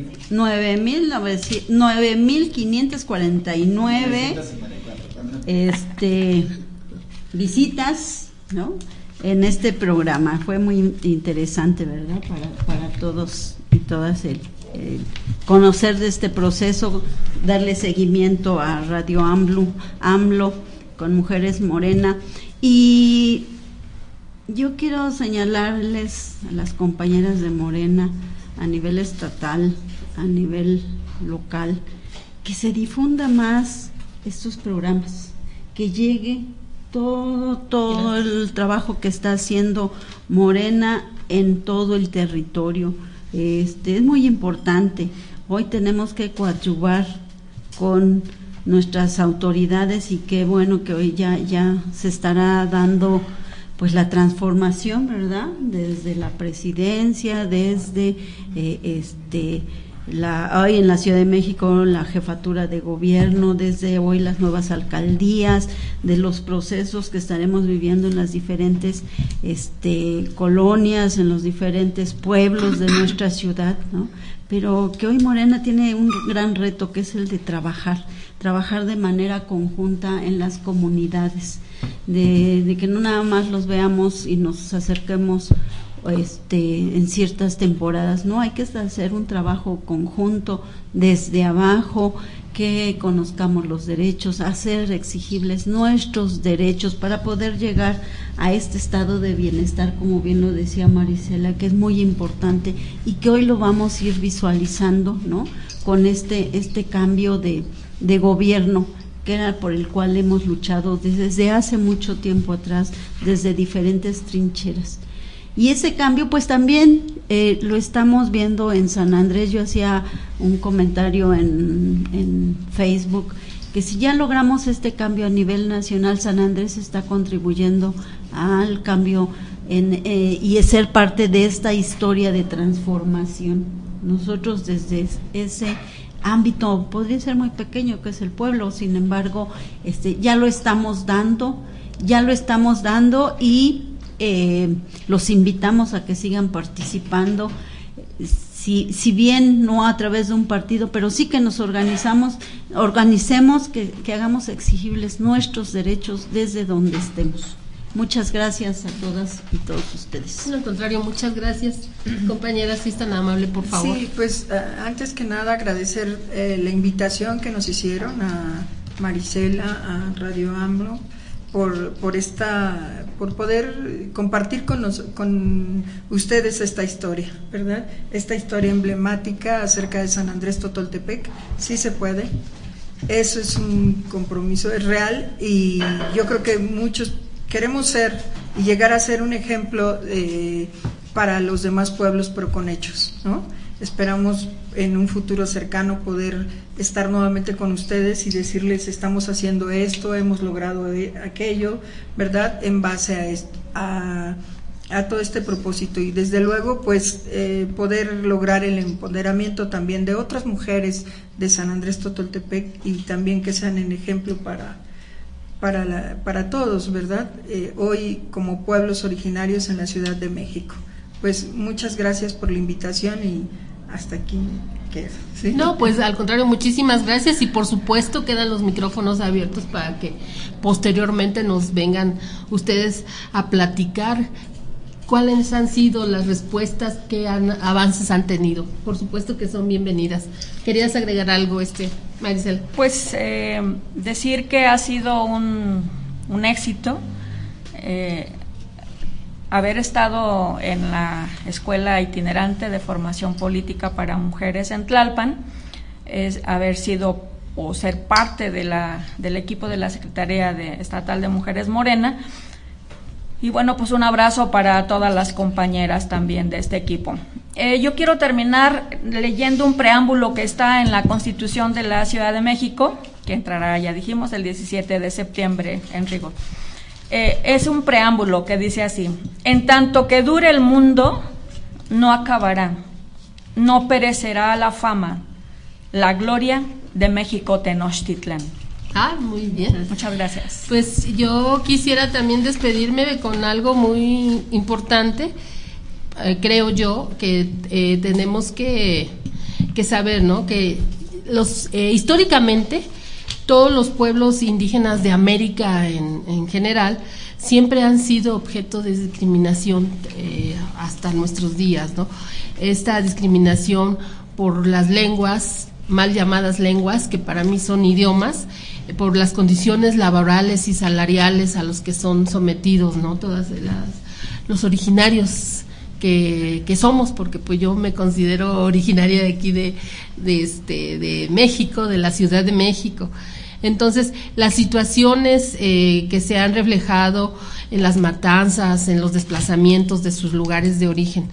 S6: 9.549 visitas, ¿no? En este programa. Fue muy interesante, ¿verdad? Para todos y todas conocer de este proceso, darle seguimiento a Radio AMLO con Mujeres Morena. Y yo quiero señalarles a las compañeras de Morena a nivel estatal, a nivel local, que se difunda más estos programas, que llegue todo el trabajo que está haciendo Morena en todo el territorio. Es muy importante. Hoy tenemos que coadyuvar con nuestras autoridades y qué bueno que hoy ya se estará dando pues la transformación, ¿verdad? Desde la presidencia, desde hoy en la Ciudad de México la jefatura de gobierno, desde hoy las nuevas alcaldías, de los procesos que estaremos viviendo en las diferentes colonias, en los diferentes pueblos de nuestra ciudad, ¿no? Pero que hoy Morena tiene un gran reto, que es el de trabajar de manera conjunta en las comunidades, de que no nada más los veamos y nos acerquemos en ciertas temporadas. No, hay que hacer un trabajo conjunto desde abajo, que conozcamos los derechos, hacer exigibles nuestros derechos para poder llegar a este estado de bienestar, como bien lo decía Marisela, que es muy importante y que hoy lo vamos a ir visualizando, ¿no? Con este cambio de gobierno, que era por el cual hemos luchado desde hace mucho tiempo atrás, desde diferentes trincheras. Y ese cambio pues también lo estamos viendo en San Andrés. Yo hacía un comentario en Facebook que si ya logramos este cambio a nivel nacional, San Andrés está contribuyendo al cambio y es ser parte de esta historia de transformación. Nosotros desde ese ámbito, podría ser muy pequeño, que es el pueblo, sin embargo, ya lo estamos dando y los invitamos a que sigan participando, si bien no a través de un partido, pero sí que nos organicemos, que hagamos exigibles nuestros derechos desde donde estemos. Muchas gracias a todas y todos ustedes.
S5: No, al contrario, muchas gracias. Compañera, si es tan amable, por favor.
S7: Sí, pues antes que nada agradecer la invitación que nos hicieron a Marisela, a Radio AMLO, por poder compartir con ustedes esta historia, ¿verdad? Esta historia emblemática acerca de San Andrés Totoltepec. Sí se puede, eso es un compromiso, es real, y yo creo que muchos queremos ser y llegar a ser un ejemplo para los demás pueblos, pero con hechos, ¿no? Esperamos en un futuro cercano poder estar nuevamente con ustedes y decirles: estamos haciendo esto, hemos logrado aquello, ¿verdad? En base a todo este propósito, y desde luego pues poder lograr el empoderamiento también de otras mujeres de San Andrés Totoltepec, y también que sean el ejemplo para todos, ¿verdad? Hoy como pueblos originarios en la Ciudad de México. Pues muchas gracias por la invitación y hasta aquí queda. ¿Sí?
S5: No, pues al contrario, muchísimas gracias, y por supuesto quedan los micrófonos abiertos para que posteriormente nos vengan ustedes a platicar cuáles han sido las respuestas, qué avances han tenido. Por supuesto que son bienvenidas. ¿Querías agregar algo, Marisela?
S9: Pues decir que ha sido un éxito haber estado en la Escuela Itinerante de Formación Política para Mujeres en Tlalpan, es haber sido o ser parte del equipo de la Secretaría Estatal de Mujeres Morena. Y bueno, pues un abrazo para todas las compañeras también de este equipo. Yo quiero terminar leyendo un preámbulo que está en la Constitución de la Ciudad de México, que entrará, ya dijimos, el 17 de septiembre en rigor. Es un preámbulo que dice así: en tanto que dure el mundo, no acabará, no perecerá la fama, la gloria de México Tenochtitlan.
S5: Muy bien.
S9: Muchas gracias.
S5: Pues yo quisiera también despedirme con algo muy importante. Creo yo que tenemos que saber, ¿no? Que históricamente todos los pueblos indígenas de América en general siempre han sido objeto de discriminación hasta nuestros días, ¿no? Esta discriminación por las lenguas, mal llamadas lenguas, que para mí son idiomas, por las condiciones laborales y salariales a los que son sometidos, ¿no? Todas los originarios que somos, porque pues yo me considero originaria de aquí de México, de la Ciudad de México. Entonces, las situaciones que se han reflejado en las matanzas, en los desplazamientos de sus lugares de origen,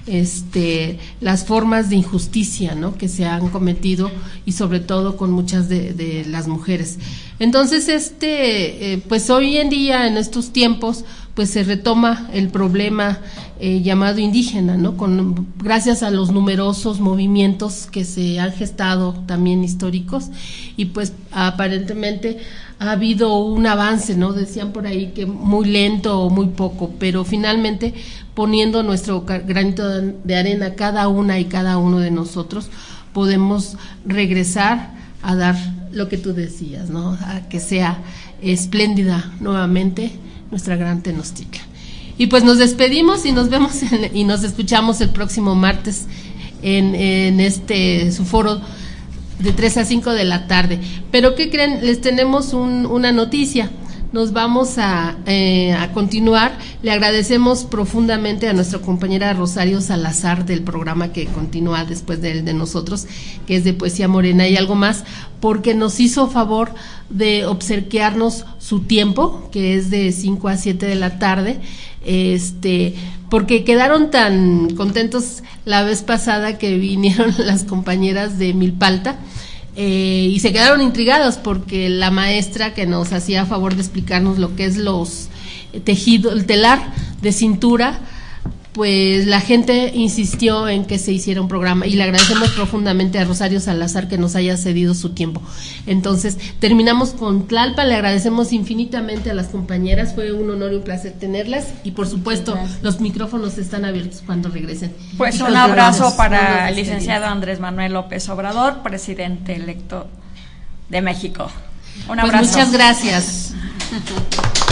S5: las formas de injusticia, ¿no?, que se han cometido, y sobre todo con muchas de las mujeres. Entonces, pues hoy en día, en estos tiempos, pues se retoma el problema llamado indígena, ¿no?, gracias a los numerosos movimientos que se han gestado también históricos, y pues aparentemente ha habido un avance, ¿no? Decían por ahí que muy lento o muy poco, pero finalmente poniendo nuestro granito de arena cada una y cada uno de nosotros, podemos regresar a dar lo que tú decías, ¿no?, a que sea espléndida nuevamente nuestra gran Tenochtitlan. Y pues nos despedimos y nos vemos y nos escuchamos el próximo martes en su foro de 3 a 5 de la tarde. Pero ¿qué creen? Les tenemos una noticia. Nos vamos a continuar. Le agradecemos profundamente a nuestra compañera Rosario Salazar del programa que continúa después de nosotros, que es de Poesía Morena y algo más, porque nos hizo favor de obsequiarnos su tiempo, que es de 5 a 7 de la tarde, porque quedaron tan contentos la vez pasada que vinieron las compañeras de Milpalta. Y se quedaron intrigados porque la maestra que nos hacía favor de explicarnos lo que es los tejidos, el telar de cintura, pues la gente insistió en que se hiciera un programa y le agradecemos profundamente a Rosario Salazar que nos haya cedido su tiempo. Entonces, terminamos con Tlalpan, le agradecemos infinitamente a las compañeras, fue un honor y un placer tenerlas y por supuesto los micrófonos están abiertos cuando regresen.
S9: Pues un abrazo para el licenciado Andrés Manuel López Obrador, presidente electo de México. Un abrazo.
S5: Pues muchas gracias.